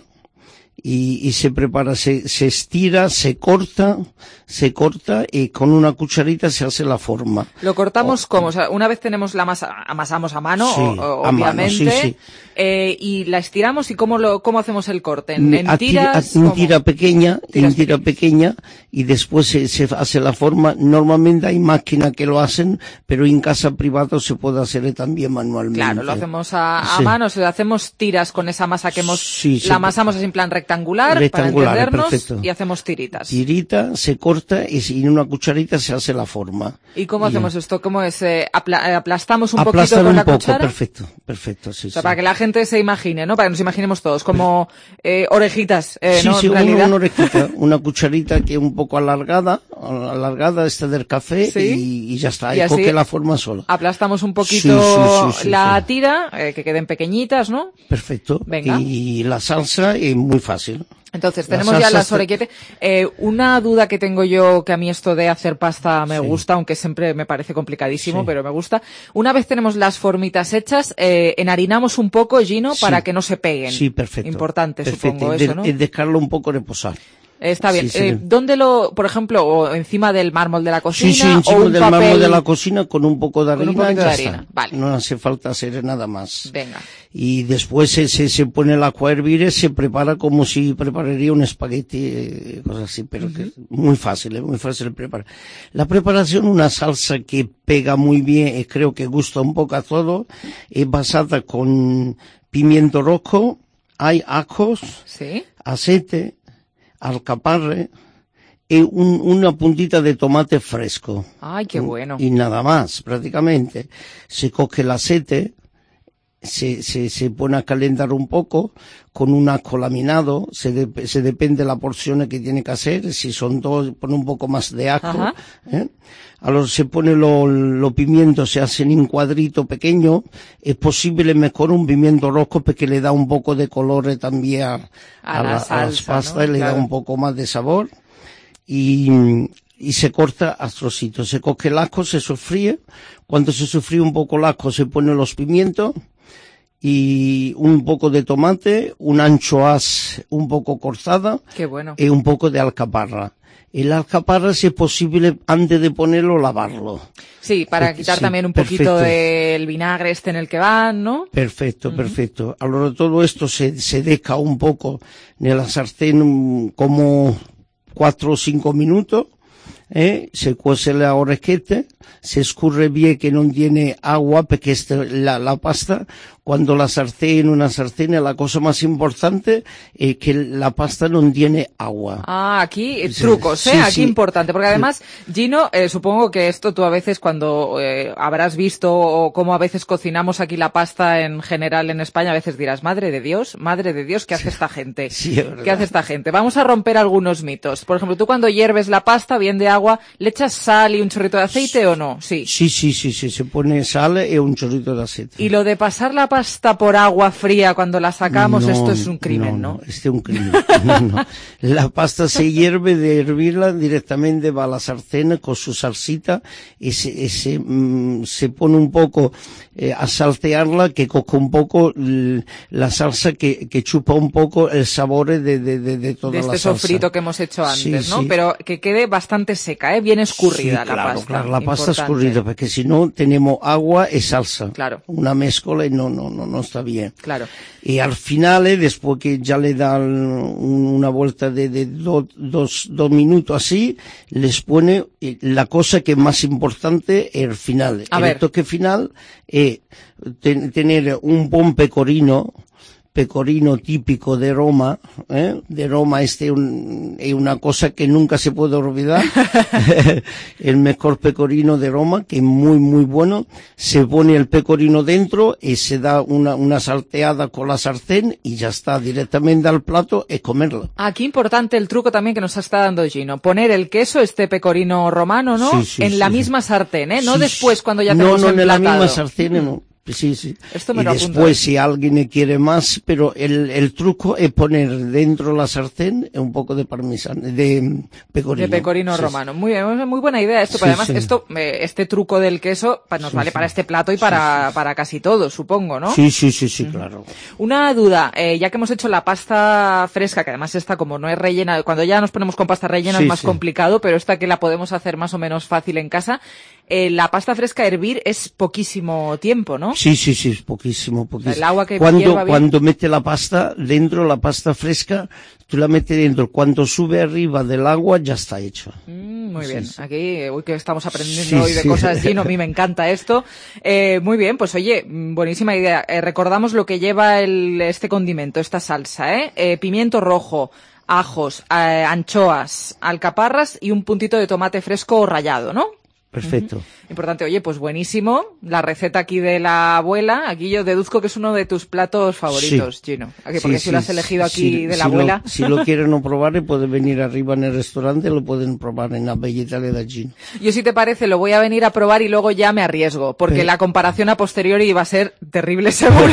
y, y se prepara, se, se estira, se corta, se corta y con una cucharita se hace la forma. Lo cortamos como, o sea, una vez tenemos la masa, amasamos a mano, Sí, o- o- a mano, obviamente, sí, sí. eh, y la estiramos y cómo lo, cómo hacemos el corte, en, en A tira- tiras, a- en ¿cómo? tira pequeña, Tiras en tira pequeña y después se, se hace la forma. Normalmente hay máquinas que lo hacen, pero en casa privada se puede hacer también manualmente. Claro, lo hacemos a, a Sí. mano, o sea, hacemos tiras con esa masa que hemos, Sí, sí. la amasamos así en plan rectangular, Rectangular, para entendernos, perfecto. y hacemos tiritas. Tirita, se corta y si- en una cucharita se hace la forma. ¿Y cómo Y hacemos esto? ¿Cómo es? Eh, apla- eh, aplastamos un Aplastar poquito con un la poco, cuchara. perfecto, perfecto, sí, O sea, sí. para que la gente se imagine, ¿no? Para que nos imaginemos todos, como eh, orejitas, eh, sí, ¿no? sí, En una, realidad. una orejita, una cucharita que es un poco alargada, alargada esta del café Sí. y, y ya está, Y y, así coge la forma sola. Aplastamos un poquito Sí, sí, sí, sí, la sí. tira, eh, que queden pequeñitas, ¿no? Perfecto. Venga. Y la salsa es muy fácil. Entonces, La tenemos ya salsa las está- orequete. Eh, una duda que tengo yo, que a mí esto de hacer pasta me Sí. gusta, aunque siempre me parece complicadísimo, Sí. pero me gusta. Una vez tenemos las formitas hechas, eh, enharinamos un poco, Gino, Sí. para que no se peguen. Sí, perfecto. Importante, Perfecto. supongo, Y de- eso, ¿no? y dejarlo un poco reposar. Está bien. Sí, sí. Eh, ¿Dónde lo, por ejemplo, o encima del mármol de la cocina? Sí, sí, o encima un del papel... mármol de la cocina con un poco de Con un harina, poquito ya de está. harina, vale. No hace falta hacer nada más. Venga. Y después se, se, se pone el agua a hervir y se prepara como si prepararía un espagueti, eh, cosas así, pero que es muy fácil, es muy fácil de preparar. La preparación, una salsa que pega muy bien y creo que gusta un poco a todo, es basada con pimiento rojo, hay ajos, Sí. aceite, alcaparre y un- una puntita de tomate fresco. Ay, qué bueno. Y nada más, prácticamente. Se coge el aceite, se, se, se pone a calentar un poco con un ajo laminado, se, de- se depende de la porción que tiene que hacer, si son dos, pone un poco más de ajo. Ajá. ¿eh? Ahora se pone los lo pimientos, se hacen en cuadrito pequeño, es posible mejor un pimiento rojo porque le da un poco de color eh, también a, A a la la- a las salsa, pastas, ¿no? le Claro. da un poco más de sabor. Y, y se corta a trocitos. Se coge el ajo, se sofríe. Cuando se sofríe un poco el ajo, se pone los pimientos y un poco de tomate, un anchoas un poco cortada Qué bueno. y un poco de alcaparra. El alcaparra, si es posible, antes de ponerlo, lavarlo. Sí, para Sí, quitar sí, también un perfecto. poquito del vinagre este en el que van, ¿no? Perfecto, perfecto. Ahora todo esto se, se deja un poco en la sartén mm, como cuatro o cinco minutos ¿eh? Se cuece la orequeta, se escurre bien que no tiene agua, porque esta, la, la pasta, cuando la sartén, una sartén, la cosa más importante es que la pasta no tiene agua. Ah, aquí Sí, trucos, ¿eh? sí, aquí sí. importante, porque además, Gino, eh, supongo que esto tú a veces cuando eh, habrás visto o cómo a veces cocinamos aquí la pasta en general en España, a veces dirás, madre de Dios, madre de Dios, ¿qué hace esta gente? Sí, es verdad. ¿Qué hace esta gente? Vamos a romper algunos mitos. Por ejemplo, tú cuando hierves la pasta bien de agua, ¿le echas sal y un chorrito de aceite o no? Sí. Sí, sí, sí, sí, se pone sal y un chorrito de aceite. Y lo de pasar la pasta por agua fría cuando la sacamos, No, esto es un crimen, ¿no? No, este es un crimen. No, no. La pasta se hierve, de hervirla directamente va a la sartén con su salsita y se, y se, mm, se pone un poco eh, a saltearla, que coja un poco l- la salsa, que, que chupa un poco el sabor de, de, de, de toda de este la salsa. sofrito que hemos hecho antes, Sí, ¿no? sí. Pero que quede bastante seca, ¿eh? Bien escurrida Sí, la claro, pasta. claro, la pasta Importante. escurrida, porque si no tenemos agua y salsa. Claro. Una mezcla y no, no, no, no está bien. Claro. Y al final, eh, después que ya le dan un- una vuelta de, de do- dos, dos minutos así, les pone eh, la cosa que es más importante, el final. A el ver. toque final es ten- tener un buen pecorino, pecorino típico de Roma, ¿eh? De Roma este es un, es una cosa que nunca se puede olvidar. El mejor pecorino de Roma, que es muy, muy bueno. Se pone el pecorino dentro y se da una, una salteada con la sartén y ya está, directamente al plato y comerlo. Aquí importante el truco también que nos está dando Gino. Poner el queso, este pecorino romano, ¿no? Sí, sí, en sí, la sí. misma sartén, ¿eh? No Sí, después sí. cuando ya no, tenemos no, en la emplatado. misma sartén, no. Sí, sí. Esto me y lo apunto. después, si alguien quiere más, pero el, el truco es poner dentro la sartén un poco de parmesano, de pecorino. De pecorino Sí, romano. Muy bien, muy buena idea esto, Sí, pero además sí. esto, eh, este truco del queso pa- nos Sí, vale sí. para este plato y para, para casi todo, supongo, ¿no? Sí, sí, sí, sí, claro. Una duda, eh, ya que hemos hecho la pasta fresca, que además esta como no es rellena, cuando ya nos ponemos con pasta rellena Sí, es más sí. complicado, pero esta que la podemos hacer más o menos fácil en casa, eh, la pasta fresca a hervir es poquísimo tiempo, ¿no? Sí, sí, sí, es poquísimo, poquísimo. El agua que cuando, hierva bien. cuando mete la pasta dentro, la pasta fresca, tú la metes dentro. Cuando sube arriba del agua, ya está hecho. Mm, muy Sí, bien, sí. aquí, eh, uy, que estamos aprendiendo Sí, hoy de sí. cosas, Gino, a mí me encanta esto. Eh, muy bien, pues oye, mm, buenísima idea. Eh, recordamos lo que lleva el, este condimento, esta salsa, ¿eh? Eh, pimiento rojo, ajos, eh, anchoas, alcaparras y un puntito de tomate fresco rallado, ¿no? Perfecto. Importante, oye, pues buenísimo. La receta aquí de la abuela, aquí yo deduzco que es uno de tus platos favoritos, Sí. Gino. Aquí, porque Sí, si lo sí, has elegido aquí sí, de la si abuela. Lo, si lo quieren no probar, pueden venir arriba en el restaurante, lo pueden probar en la Bella Italia de Gino. Yo, si te parece, lo voy a venir a probar y luego ya me arriesgo, porque Pero- la comparación a posteriori va a ser terrible seguro.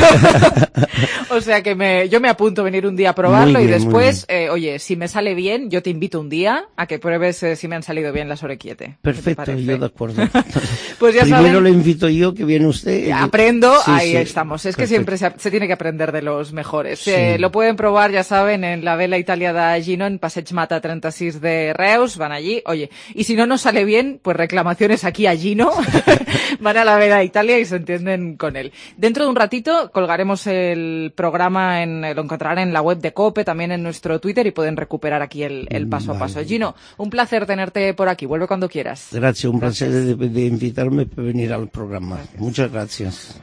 O sea que me, yo me apunto a venir un día a probarlo Muy y bien, muy después, eh, oye, si me sale bien, yo te invito un día a que pruebes eh, si me han salido bien las orequiete. ¿Qué te Perfecto, parece? yo de acuerdo. Pues ya Primero saben. le invito yo, que viene usted. y- Aprendo, Sí, ahí sí. estamos. Es que Perfecto. siempre se, se tiene que aprender de los mejores. Sí. Eh, lo pueden probar, ya saben, en la Vela Italia de Gino, en Passeig Mata treinta y seis de Reus. Van allí. Oye, y si no nos sale bien, pues reclamaciones aquí a Gino. Van a la Vela Italia y se entienden con él. Dentro de un ratito colgaremos el programa, en, lo encontrarán en la web de COPE, también en nuestro Twitter, y pueden recuperar aquí el, el paso a paso. Gino, un placer tenerte por aquí. Vuelve cuando quieras. Gracias, un placer de, de invitarme para venir al programa. Muchas gracias.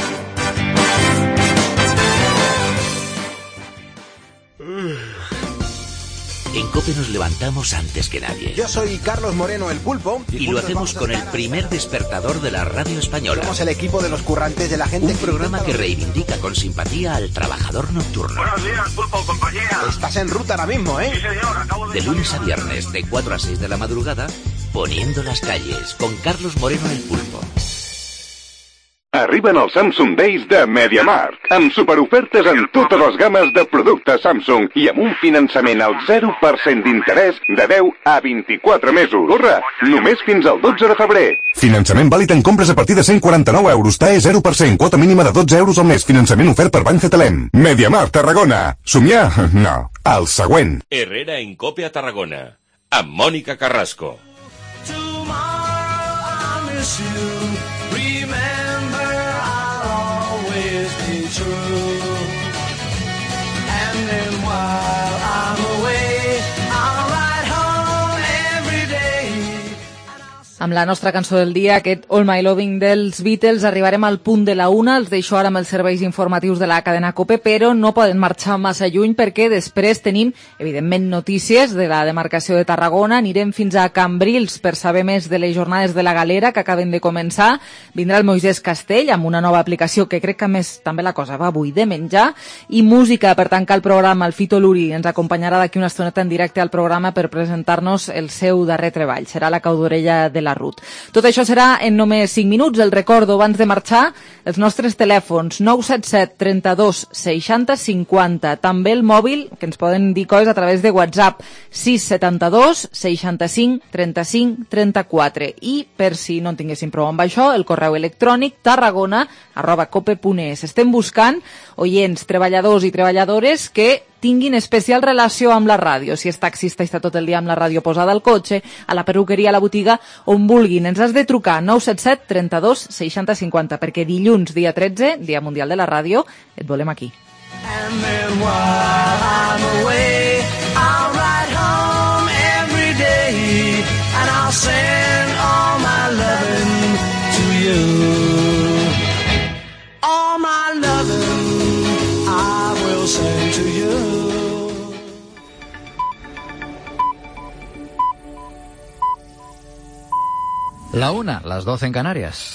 En COPE nos levantamos antes que nadie. Yo soy Carlos Moreno, el Pulpo. Y lo hacemos con el primer despertador de la radio española. Somos el equipo de los currantes de la gente. Un programa que reivindica con simpatía al trabajador nocturno. Buenos días, Pulpo, compañía. Estás en ruta ahora mismo, ¿eh? Sí, señor, acabo de... De lunes a viernes, de cuatro a seis de la madrugada, poniendo las calles, con Carlos Moreno, el Pulpo. Arriben els Samsung Days de MediaMarkt, amb superofertes en totes les games de productes Samsung i amb un finançament al zero per cent d'interès de deu a vint-i-quatre mesos. Corre, només fins al dotze de febrer. Finançament vàlid en compres a partir de cent quaranta-nou euros. T A E zero per cent, quota mínima de dotze euros al mes. Finançament ofert per Banc Cetelem. MediaMarkt, Tarragona. Somiar? No. El següent. Herrera en Cope a Tarragona, amb Mònica Carrasco. Amb la nostra cançó del dia, aquest All My Loving dels Beatles, arribarem al punt de la una. Els deixo ara amb els serveis informatius de la cadena COPE, però no poden marxar massa lluny perquè després tenim, evidentment, notícies de la demarcació de Tarragona. Anirem fins a Cambrils per saber més de les jornades de la Galera que acaben de començar. Vindrà el Moisès Castell amb una nova aplicació que crec que, a més, també la cosa va avui de menjar. I música per tancar el programa. El Fito Luri ens acompanyarà d'aquí una estoneta en directe al programa per presentar-nos el seu darrer treball. Serà la caudorella de la Ruth. Tot això serà en només cinc minuts. El recordo abans de marxar, els nostres telèfons nou set set trenta-dos seixanta cinquanta, també el mòbil, que ens poden dir coses a través de WhatsApp, sis setanta-dos seixanta-cinc trenta-cinc trenta-quatre, i per si no en tinguéssim prou amb això, el correu electrònic tarragona arroba cope punt es. Estem buscant oients, treballadors i treballadores que tinguin especial relació amb la ràdio. Si és taxista i està tot el dia amb la ràdio posada al cotxe, a la perruqueria, a la botiga, on vulguin. Ens has de trucar nou set set trenta-dos seixanta cinquanta, perquè dilluns, dia tretze, Dia Mundial de la Ràdio, et volem aquí. And then while I'm away, I'll ride home every day, and I'll send all my loving to you. All my loving I will send to you. La una, las doce en Canarias.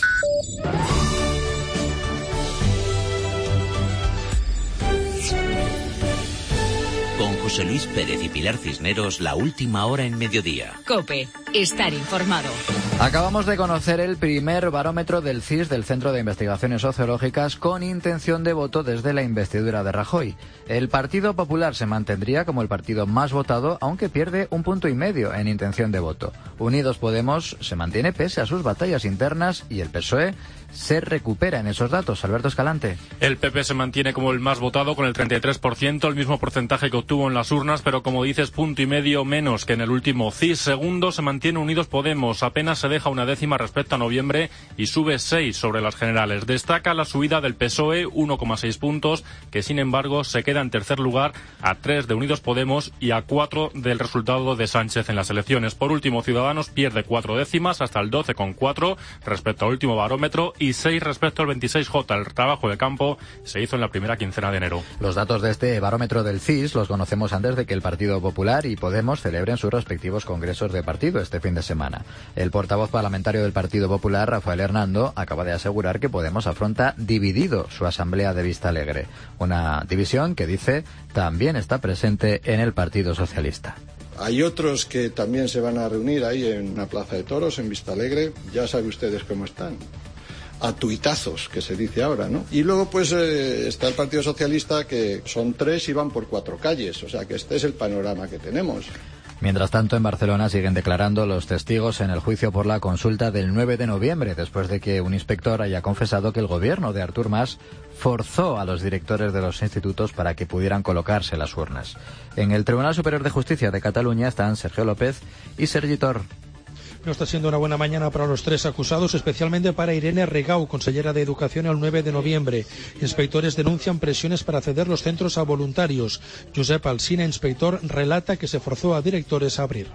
Con José Luis Pérez y Pilar Cisneros, la última hora en mediodía. COPE, estar informado. Acabamos de conocer el primer barómetro del C I S, del Centro de Investigaciones Sociológicas, con intención de voto desde la investidura de Rajoy. El Partido Popular se mantendría como el partido más votado, aunque pierde un punto y medio en intención de voto. Unidos Podemos se mantiene pese a sus batallas internas y el P S O E se recupera en esos datos. Alberto Escalante. El P P se mantiene como el más votado con el treinta y tres por ciento, el mismo porcentaje que obtuvo en las urnas, pero como dices, punto y medio menos que en el último C I S. Segundo se mantiene Unidos Podemos, apenas se deja una décima respecto a noviembre y sube seis sobre las generales. Destaca la subida del P S O E, uno coma seis puntos, que sin embargo se queda en tercer lugar, a tres de Unidos Podemos y a cuatro del resultado de Sánchez en las elecciones. Por último, Ciudadanos pierde cuatro décimas hasta el doce coma cuatro respecto al último barómetro y seis respecto al veintiséis J. El trabajo de campo se hizo en la primera quincena de enero. Los datos de este barómetro del C I S los conocemos antes de que el Partido Popular y Podemos celebren sus respectivos congresos de partido este fin de semana. El portavoz parlamentario del Partido Popular, Rafael Hernando, acaba de asegurar que Podemos afronta dividido su asamblea de Vistalegre. Una división que, dice, también está presente en el Partido Socialista. Hay otros que también se van a reunir ahí en una plaza de toros, en Vistalegre. Ya saben ustedes cómo están. A tuitazos, que se dice ahora, ¿no? Y luego, pues, eh, está el Partido Socialista, que son tres y van por cuatro calles. O sea, que este es el panorama que tenemos. Mientras tanto, en Barcelona siguen declarando los testigos en el juicio por la consulta del nueve de noviembre, después de que un inspector haya confesado que el gobierno de Artur Mas forzó a los directores de los institutos para que pudieran colocarse las urnas. En el Tribunal Superior de Justicia de Cataluña están Sergio López y Sergi Tor. No está siendo una buena mañana para los tres acusados, especialmente para Irene Regau, consellera de Educación, el nueve de noviembre. Inspectores denuncian presiones para ceder los centros a voluntarios. Josep Alsina, inspector, relata que se forzó a directores a abrir.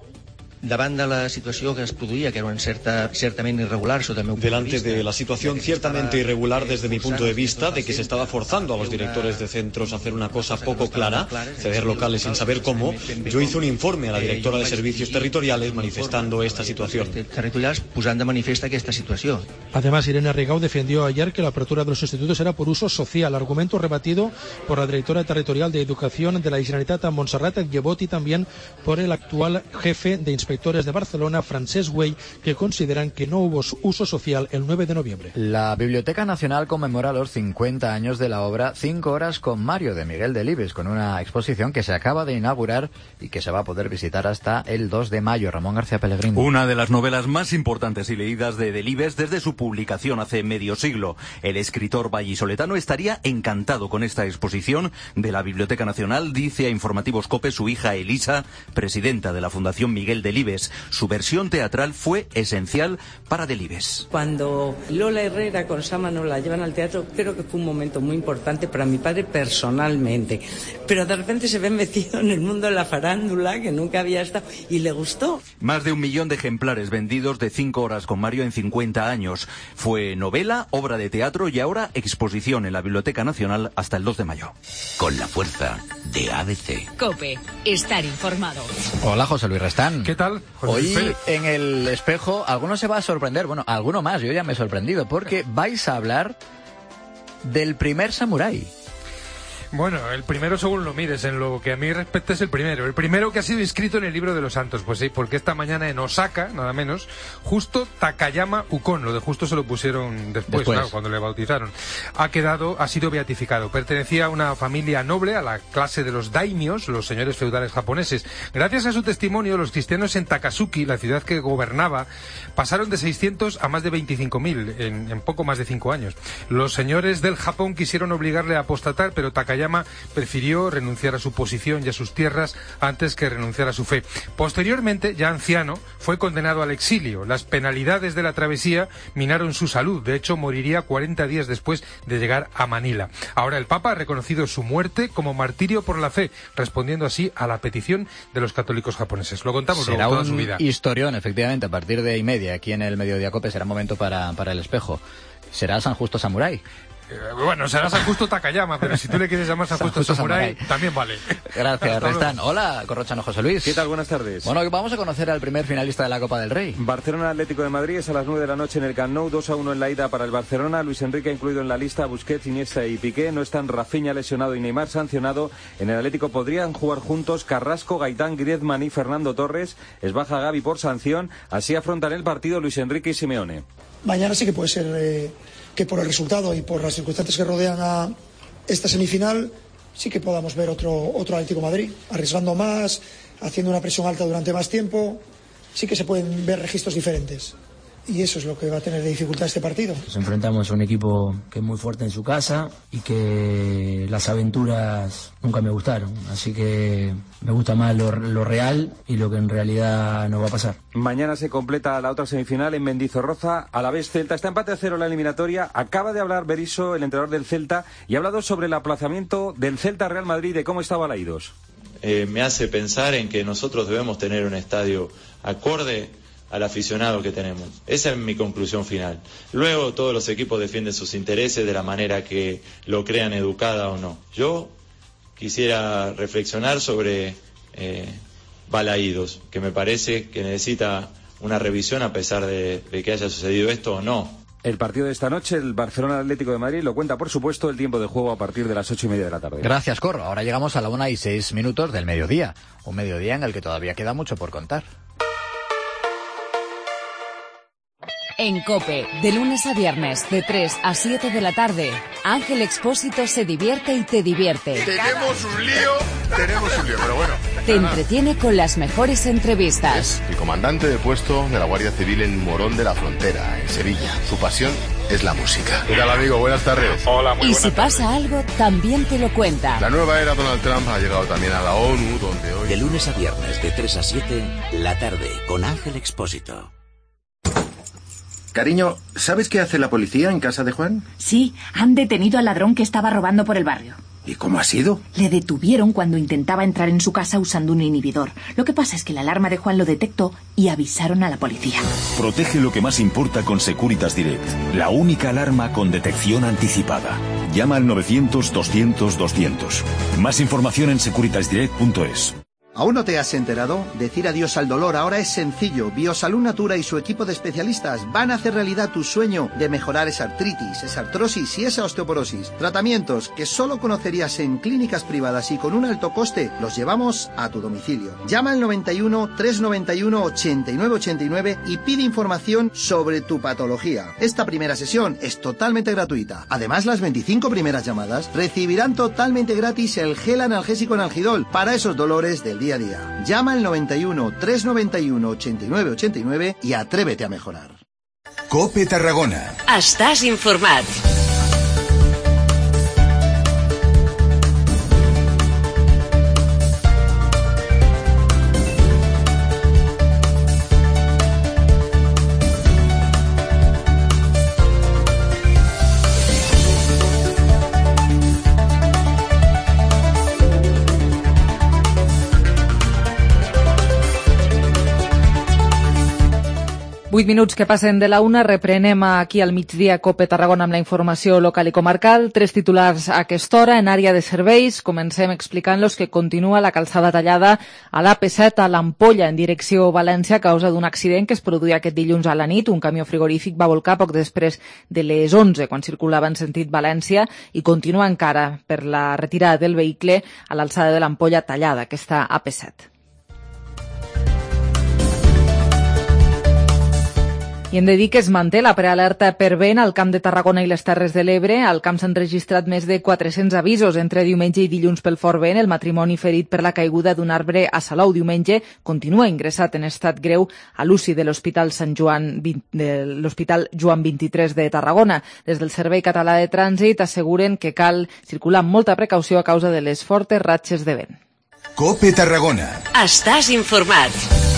Davant de la situació que es produïa, que era una certa, ciertament irregular, sota el meu punt Delante de vista, de la situación ciertamente irregular desde mi punto de vista, de que se estaba forzando a los directores de centros a hacer una cosa poco clara, ceder locales sin saber cómo, yo hice un informe a la directora de Servicios Territoriales manifestando esta situación. Territorials posant de manifesta aquesta situació. Además, Irene Regau defendió ayer que la apertura de los institutos era por uso social, argumento rebatido por la directora territorial de Educación de la Generalitat, Montserrat Llebot, y también por el actual jefe de inspección de Barcelona, Francesc Güell, que consideran que no hubo uso social el nueve de noviembre. La Biblioteca Nacional conmemora los cincuenta años de la obra Cinco horas con Mario, de Miguel Delibes, con una exposición que se acaba de inaugurar y que se va a poder visitar hasta el dos de mayo. Ramón García Pellegrini. Una de las novelas más importantes y leídas de Delibes desde su publicación hace medio siglo. El escritor vallisoletano estaría encantado con esta exposición de la Biblioteca Nacional, dice a Informativos COPE su hija Elisa, presidenta de la Fundación Miguel Delibes, Delibes. Su versión teatral fue esencial para Delibes. Cuando Lola Herrera con Sama nos la llevan al teatro, creo que fue un momento muy importante para mi padre personalmente. Pero de repente se ve metido en el mundo de la farándula, que nunca había estado, y le gustó. Más de un millón de ejemplares vendidos de cinco horas con Mario en cincuenta años. Fue novela, obra de teatro y ahora exposición en la Biblioteca Nacional hasta el dos de mayo. Con la fuerza de A B C. COPE. Estar informado. Hola, José Luis Restán. ¿Qué tal, José Hoy Luis Pérez? en el espejo, alguno se va a sorprender, bueno, alguno más, yo ya me he sorprendido, porque vais a hablar del primer samurái. Bueno, el primero según lo mires, en lo que a mí respecta es el primero. El primero que ha sido inscrito en el libro de los santos. Pues sí, porque esta mañana en Osaka, nada menos, justo Takayama Ukon, lo de justo se lo pusieron después, Después. Claro, cuando le bautizaron. Ha quedado, ha sido beatificado. Pertenecía a una familia noble, a la clase de los daimios, los señores feudales japoneses. Gracias a su testimonio, los cristianos en Takasuki, la ciudad que gobernaba, pasaron de seiscientos a más de veinticinco mil en, en poco más de cinco años. Los señores del Japón quisieron obligarle a apostatar, pero Takayama prefirió renunciar a su posición y a sus tierras antes que renunciar a su fe. Posteriormente, ya anciano, fue condenado al exilio. Las penalidades de la travesía minaron su salud. De hecho, moriría cuarenta días después de llegar a Manila. Ahora el Papa ha reconocido su muerte como martirio por la fe, respondiendo así a la petición de los católicos japoneses. Lo contamos luego, Será toda un su vida. historión, efectivamente, a partir de y media aquí en el Mediodía Cope será momento para, para el espejo. Será San Justo Samurái. Eh, bueno, será San Justo Takayama, pero si tú le quieres llamar San, San Justo, Justo Samurai, Samurai. también vale. Gracias, Hasta Restán. luego. Hola, Corrochano José Luis. ¿Qué tal? Buenas tardes. Bueno, hoy vamos a conocer al primer finalista de la Copa del Rey. Barcelona Atlético de Madrid es a las nueve de la noche en el Camp Nou, dos a uno en la ida para el Barcelona. Luis Enrique ha incluido en la lista, Busquets, Iniesta y Piqué. No están Rafinha lesionado y Neymar sancionado. En el Atlético podrían jugar juntos Carrasco, Gaitán, Griezmann y Fernando Torres. Es baja Gavi por sanción. Así afrontan el partido Luis Enrique y Simeone. Mañana sí que puede ser eh, que por el resultado y por las circunstancias que rodean a esta semifinal sí que podamos ver otro, otro Atlético de Madrid, arriesgando más, haciendo una presión alta durante más tiempo. Sí que se pueden ver registros diferentes. Y eso es lo que va a tener de dificultad este partido. Nos enfrentamos a un equipo que es muy fuerte en su casa y que las aventuras nunca me gustaron. Así que me gusta más lo, lo real y lo que en realidad nos va a pasar. Mañana se completa la otra semifinal en Mendizorroza. A la vez Celta está empate a cero en la eliminatoria. Acaba de hablar Berizzo, el entrenador del Celta, y ha hablado sobre el aplazamiento del Celta Real Madrid, de cómo está Balaídos. Eh, me hace pensar en que nosotros debemos tener un estadio acorde al aficionado que tenemos. Esa es mi conclusión final. Luego todos los equipos defienden sus intereses de la manera que lo crean educada o no. Yo quisiera reflexionar sobre eh, Balaídos, que me parece que necesita una revisión a pesar de, de que haya sucedido esto o no. El partido de esta noche, el Barcelona Atlético de Madrid, lo cuenta por supuesto el tiempo de juego a partir de las ocho y media de la tarde. Gracias, Corro. Ahora llegamos a la una y seis minutos del mediodía. Un mediodía en el que todavía queda mucho por contar. En COPE, de lunes a viernes, de tres a siete de la tarde, Ángel Expósito se divierte y te divierte. Tenemos un lío, tenemos un lío, pero bueno. Te entretiene con las mejores entrevistas. El comandante de puesto de la Guardia Civil en Morón de la Frontera, en Sevilla. Su pasión es la música. ¿Qué tal, amigo? Buenas tardes. Hola, muy Y buenas si tardes. pasa algo, también te lo cuenta. La nueva era Donald Trump ha llegado también a la ONU, donde hoy... De lunes a viernes, de tres a siete, la tarde, con Ángel Expósito. Cariño, ¿sabes qué hace la policía en casa de Juan? Sí, han detenido al ladrón que estaba robando por el barrio. ¿Y cómo ha sido? Le detuvieron cuando intentaba entrar en su casa usando un inhibidor. Lo que pasa es que la alarma de Juan lo detectó y avisaron a la policía. Protege lo que más importa con Securitas Direct, la única alarma con detección anticipada. Llama al novecientos doscientos doscientos. Más información en securitas direct punto es. ¿Aún no te has enterado? Decir adiós al dolor ahora es sencillo. Biosalud Natura y su equipo de especialistas van a hacer realidad tu sueño de mejorar esa artritis, esa artrosis y esa osteoporosis. Tratamientos que solo conocerías en clínicas privadas y con un alto coste, los llevamos a tu domicilio. Llama al noventa y uno, trescientos noventa y uno, ochenta y nueve ochenta y nueve y pide información sobre tu patología. Esta primera sesión es totalmente gratuita. Además, las veinticinco primeras llamadas recibirán totalmente gratis el gel analgésico Analgidol para esos dolores del día a día. Llama al noventa y uno, trescientos noventa y uno, ochenta y nueve ochenta y nueve y atrévete a mejorar. COPE Tarragona. Estàs informat. Vuit minuts que passen de la una, reprenem aquí al migdia COPE Tarragona amb la informació local i comarcal. Tres titulars a aquesta hora. En àrea de serveis, comencem explicant-los que continua la calçada tallada a l'A P set a l'Ampolla en direcció València a causa d'un accident que es produïa aquest dilluns a la nit. Un camió frigorífic va volcar poc després de les onze quan circulava en sentit València i continua encara per la retirada del vehicle a l'alçada de l'Ampolla tallada, aquesta A P set. I hem de dir que es manté la prealerta per vent al Camp de Tarragona i les Terres de l'Ebre. Al camp s'han registrat més de quatre-cents avisos entre diumenge i dilluns pel fort vent. El matrimoni ferit per la caiguda d'un arbre a Salou diumenge continua ingressat en estat greu a l'U C I de l'Hospital Sant Joan de l'Hospital Joan vint-i-tres de Tarragona. Des del Servei Català de Trànsit asseguren que cal circular amb molta precaució a causa de les fortes ratxes de vent. COPE Tarragona. Estàs informat.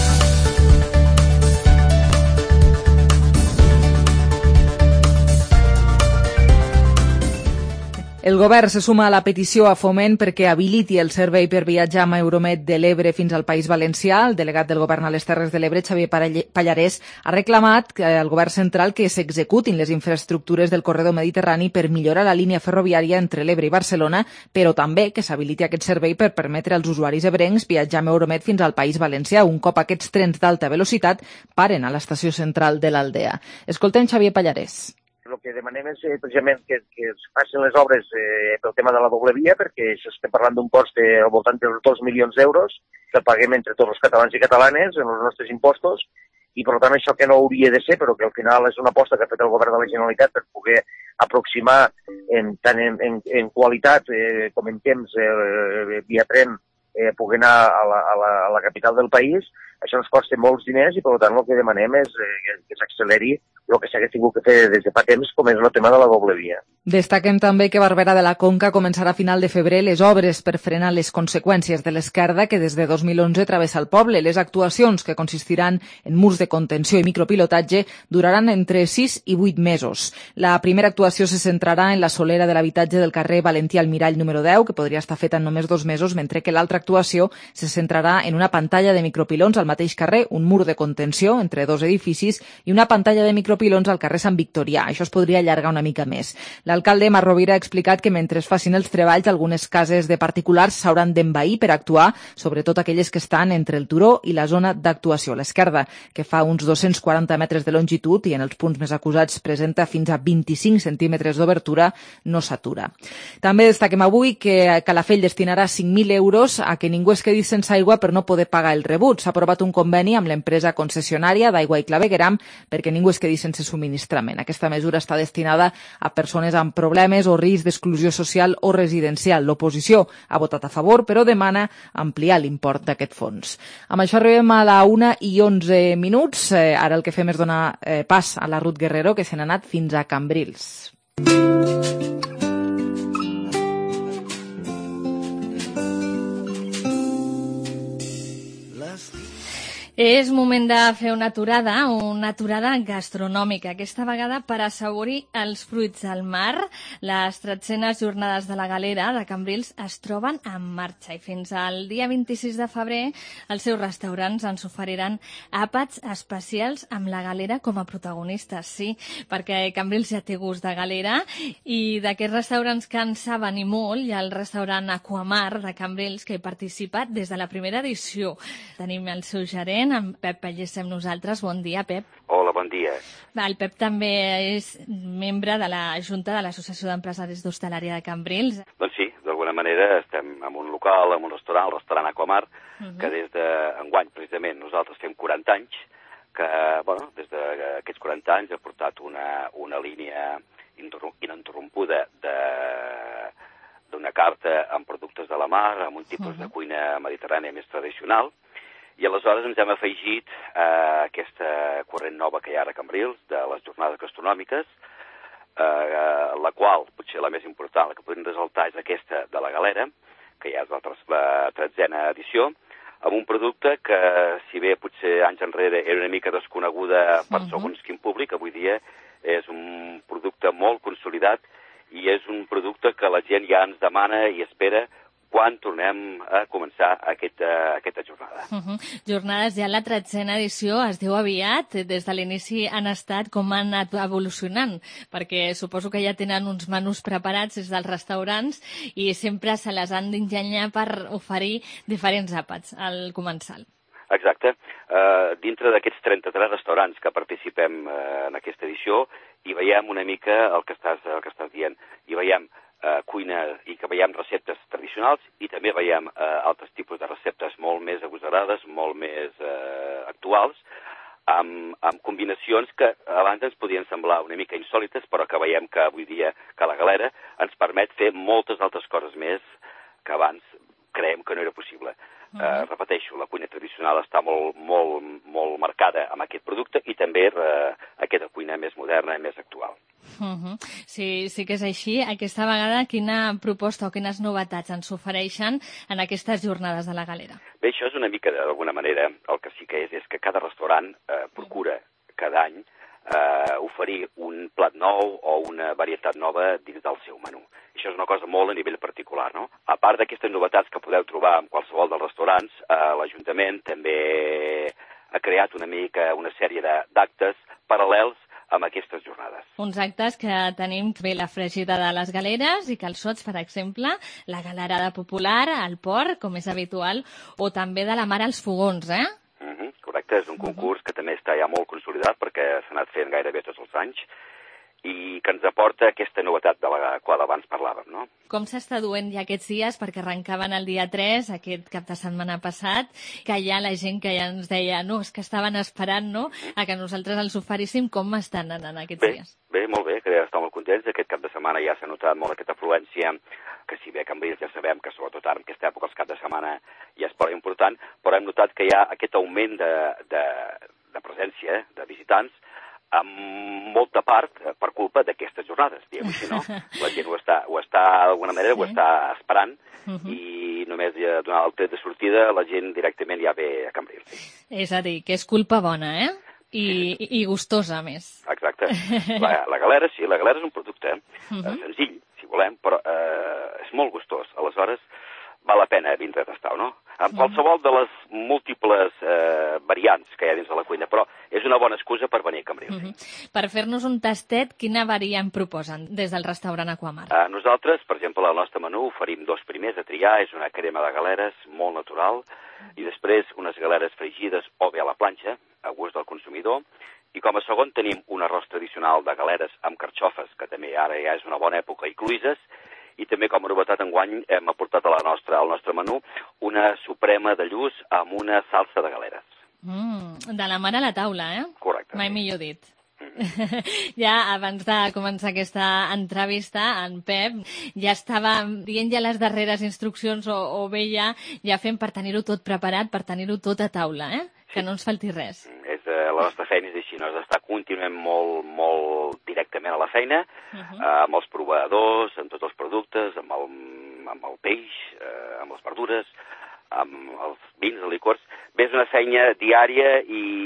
El govern se suma a la petició a Foment perquè habiliti el servei per viatjar amb Euromed de l'Ebre fins al País Valencià. El delegat del govern a les Terres de l'Ebre, Xavier Pallarès, ha reclamat al govern central que s'executin les infraestructures del corredor mediterrani per millorar la línia ferroviària entre l'Ebre i Barcelona, però també que s'habiliti aquest servei per permetre als usuaris ebrencs viatjar amb Euromed fins al País Valencià, un cop aquests trens d'alta velocitat paren a l'estació central de l'Aldea. Escoltem Xavier Pallarès. El que demanem és eh, precisament que, que es facin les obres eh, pel tema de la doble via, perquè estem parlant d'un cost de, al voltant dels dos milions d'euros que paguem entre tots els catalans i catalanes en els nostres impostos, i per tant això que no hauria de ser, però que al final és una aposta que ha fet el govern de la Generalitat per poder aproximar en, tant en, en, en qualitat eh, com en temps eh, via tren eh, poder anar a la, a, la, a la capital del país. Això ens costa molts diners i per tant el que demanem és eh, que s'acceleri el que s'hagués tingut que fer des de fa temps, com és el tema de la doble via. Destaquem també que Barberà de la Conca començarà a final de febrer les obres per frenar les conseqüències de l'esquerda que des de dos mil onze travessa el poble. Les actuacions, que consistiran en murs de contenció i micropilotatge, duraran entre sis i vuit mesos. La primera actuació se centrarà en la solera de l'habitatge del carrer Valentí Almirall número deu, que podria estar feta en només dos mesos, mentre que l'altra actuació se centrarà en una pantalla de micropilons al mateix carrer, un mur de contenció entre dos edificis i una pantalla de micropilons pilons al carrer Sant Victorià. Això es podria allargar una mica més. L'alcalde Marc Rovira ha explicat que mentre es facin els treballs, algunes cases de particulars s'hauran d'envair per actuar, sobretot aquelles que estan entre el turó i la zona d'actuació. L'esquerda, que fa uns dos-cents quaranta metres de longitud i en els punts més acusats presenta fins a vint-i-cinc centímetres d'obertura, no s'atura. També destaquem avui que Calafell destinarà cinc mil euros a que ningú es quedi sense aigua per no poder pagar el rebut. S'ha aprovat un conveni amb l'empresa concessionària d'Aigua i Clavegueram perquè ningú es quedi sense subministrament. Aquesta mesura està destinada a persones amb problemes o risc d'exclusió social o residencial. L'oposició ha votat a favor, però demana ampliar l'import d'aquest fons. Amb això arribem a la una i onze minuts. Eh, ara el que fem és donar eh, pas a la Ruth Guerrero, que se n'ha anat fins a Cambrils. És moment de fer una aturada, una aturada gastronòmica, aquesta vegada per assaborir els fruits del mar. Les tretzenes jornades de la Galera de Cambrils es troben en marxa i fins al dia vint-i-sis de febrer els seus restaurants ens oferiran àpats especials amb la Galera com a protagonistes, sí, perquè Cambrils ja té gust de galera i d'aquests restaurants que en saben i molt hi ha el restaurant Aquamar de Cambrils que hi participa des de la primera edició. Tenim el seu gerent, en Pep Pallés amb nosaltres. Bon dia, Pep. Hola, bon dia. El Pep també és membre de la Junta de l'Associació d'Empresaris d'Hostaleria de Cambrils. Doncs sí, d'alguna manera estem en un local, en un restaurant, el restaurant Aquamar, uh -huh. que des d'enguany, precisament, nosaltres fem quaranta anys, que, bueno, des d'aquests quaranta anys ha portat una, una línia ininterrompuda de d'una carta amb productes de la mar, amb un tipus uh -huh. de cuina mediterrània més tradicional, i aleshores ens hem afegit a aquesta corrent nova que hi ha ara a Cambrils, de les jornades gastronòmiques, eh, la qual, potser la més important, la que podem resaltar és aquesta de la Galera, que ja és la, la tretzena edició, amb un producte que, si bé potser anys enrere era una mica desconeguda per uh-huh. segons quin públic, avui dia és un producte molt consolidat i és un producte que la gent ja ens demana i espera quan tornem a començar aquesta, aquesta jornada. Uh -huh. Jornades ja la tretzena edició, es diu aviat, des de l'inici han estat, com han anat evolucionant, perquè suposo que ja tenen uns menús preparats des dels restaurants i sempre se les han d'ingeniar per oferir diferents àpats al comensal. Exacte. Uh, dintre d'aquests trenta-tres restaurants que participem uh, en aquesta edició, hi veiem una mica el que estàs, el que estàs dient. Hi veiem uh, cuina i que veiem receptes tradicionals i també veiem uh, altres tipus de receptes molt més agosarades, molt més uh, actuals, amb, amb combinacions que abans ens podien semblar una mica insòlites, però que veiem que avui dia que la galera ens permet fer moltes altres coses més que abans creiem que no era possible. Uh, uh, repeteixo, la cuina tradicional està molt, molt, molt marcada amb aquest producte i també uh, aquesta cuina més moderna i més actual. Uh -huh. Sí, sí que és així. Aquesta vegada, quina proposta o quines novetats ens ofereixen en aquestes jornades de la galera? Bé, això és una mica, d'alguna manera, el que sí que és, és que cada restaurant uh, procura cada any uh, oferir un plat nou o una varietat nova dins del seu menú. Això és una cosa molt a nivell particular, no? A part d'aquestes novetats que podeu trobar en qualsevol dels restaurants, eh, l'Ajuntament també ha creat una mica una sèrie d'actes paral·lels amb aquestes jornades. Uns actes que tenim bé la fregida de les galeres i calçots, per exemple, la galerada popular, al port, com és habitual, o també de la mar als fogons, eh? Uh -huh, correcte, és un concurs que també està ja molt consolidat perquè s'ha anat fent gairebé tots els anys i que ens aporta aquesta novetat de la qual abans parlàvem, no? Com s'està duent ja aquests dies, perquè arrencaven el dia tres, aquest cap de setmana passat, que hi ha la gent que ja ens deia, no, és que estaven esperant, no?, a que nosaltres els oferíssim. Com estan anant aquests bé, dies? Bé, molt bé, que ja estem molt contents. Aquest cap de setmana ja s'ha notat molt aquesta afluència, que si bé a Cambrils ja sabem que sobretot ara en aquesta època, els caps de setmana, ja és prou important, però hem notat que hi ha aquest augment de, de, de presència, de visitants, amb molta part per culpa d'aquestes jornades, diguem així, no? La gent ho està, ho està d'alguna manera, sí. ho està esperant, uh -huh. i només ja donar el tret de sortida, la gent directament ja ve a Cambrils. Sí. És a dir, que és culpa bona, eh? I, i gustosa, a més. Exacte. La, la galera, sí, la galera és un producte uh -huh. eh, senzill, si volem, però eh, és molt gustós. Aleshores, val la pena vindre a tastar-ho, no? Amb qualsevol de les múltiples eh, variants que hi ha dins de la cuina, però és una bona excusa per venir a Cambrils. Uh -huh. Per fer-nos un tastet, quina variant proposen des del restaurant Aquamar? Uh, nosaltres, per exemple, al nostre menú oferim dos primers a triar, és una crema de galeres molt natural, i després unes galeres fregides o bé a la planxa, a gust del consumidor, i com a segon tenim un arròs tradicional de galeres amb carxofes, que també ara ja és una bona època, i cloïsses, i també com a novetat enguany hem aportat a la nostra, al nostre menú una suprema de lluç amb una salsa de galeres. Mm, de la mar a la taula, eh? Correcte. Mai millor dit. Mm. Ja abans de començar aquesta entrevista, en Pep ja estava dient ja les darreres instruccions o, o bé ja, ja fent per tenir-ho tot preparat, per tenir-ho tot a taula, eh? Que no ens falti res. És, eh, la nostra feina és així, no? Està continuem molt, molt directament a la feina, uh -huh. eh, amb els proveïdors, amb tots els productes, amb el, amb el peix, eh, amb les verdures, amb els vins, els licors. Bé, és una feina diària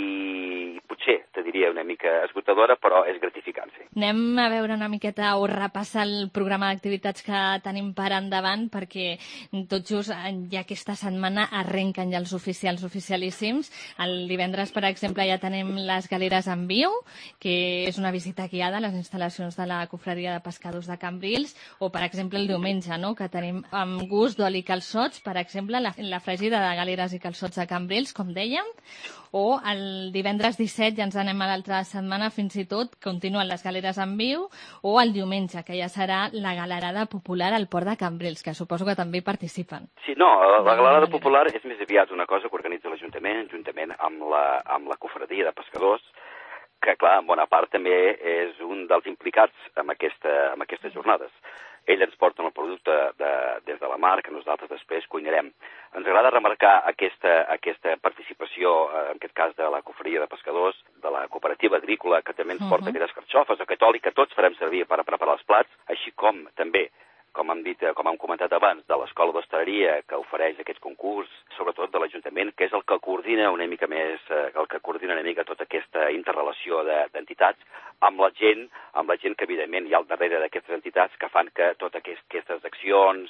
i potser, te diria, una mica esgotadora, però és gratificant, sí. Anem a veure una miqueta o repassar el programa d'activitats que tenim per endavant, perquè tot just ja aquesta setmana arrenquen ja els oficials oficialíssims. El divendres, per exemple, ja tenim les galeres en viu, que és una visita guiada a les instal·lacions de la Cofreria de Pescadors de Cambrils, o, per exemple, el diumenge, no?, que tenim amb gust d'oli i calçots, per exemple, la, la fregida de galeres i calçots de Cambrils, com dèiem, o el divendres disset, ja ens anem a l'altra setmana, fins i tot continuen les galeres en viu, o el diumenge, que ja serà la galerada popular al port de Cambrils, que suposo que també hi participen. Sí, no, la, la galerada popular és més aviat una cosa que organitza l'Ajuntament, juntament amb la, amb la Cofreria de Pescadors, que, clar, en bona part també és un dels implicats en, aquesta, en aquestes jornades. Ells ens porten el producte de, des de la mar, que nosaltres després cuinarem. Ens agrada remarcar aquesta, aquesta participació, en aquest cas de la Cofreria de Pescadors, de la cooperativa agrícola, que també ens porta uh -huh. aquestes carxofes, aquest oli que tots farem servir per a preparar els plats, així com també, com hem dit, com hem comentat abans, de l'Escola d'Hostaleria, que ofereix aquest concurs, sobretot de l'Ajuntament, que és el que coordina una mica més, eh, el que coordina una mica tota aquesta interrelació d'entitats amb la gent, amb la gent que evidentment hi ha al darrere d'aquestes entitats que fan que totes aquestes accions,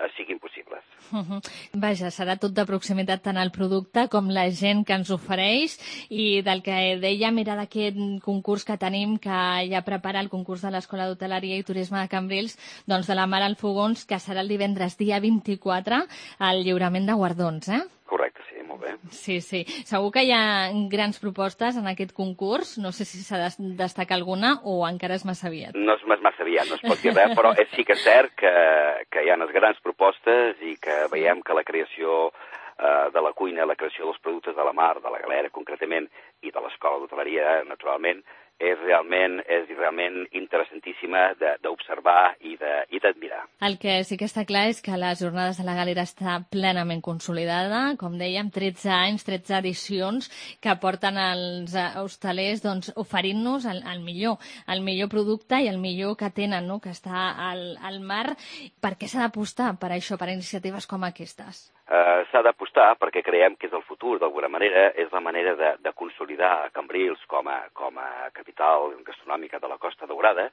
eh, siguin possibles. Uh -huh. Vaja, serà tot de proximitat tant el producte com la gent que ens ofereix, i del que dèiem era d'aquest concurs que tenim, que ja prepara el concurs de l'Escola d'Hoteleria i Turisme de Cambrils, doncs de la Mar al Fogons, que serà el divendres dia vint-i-quatre, el lliurament de guardons, eh? Correcte, sí, molt bé. Sí, sí. Segur que hi ha grans propostes en aquest concurs. No sé si s'ha de destacar alguna o encara és massa aviat. No és massa aviat, no es pot dir res, però sí que és cert que, que hi ha unes grans propostes i que veiem que la creació eh, de la cuina, la creació dels productes de la mar, de la galera concretament, i de l'Escola d'Hoteleria, naturalment, és realment, és realment interessantíssima d'observar i d'admirar. El que sí que està clar és que les jornades de la galera està plenament consolidada, com dèiem, tretze anys, tretze edicions, que porten els hostalers doncs, oferint-nos el, el millor, el millor producte i el millor que tenen, no?, que està al, al mar. Per què s'ha d'apostar per això, per iniciatives com aquestes? Uh, s'ha d'apostar perquè creiem que és el futur, d'alguna manera, és la manera de, de consolidar Cambrils com a, com a capital gastronòmica de la Costa Daurada,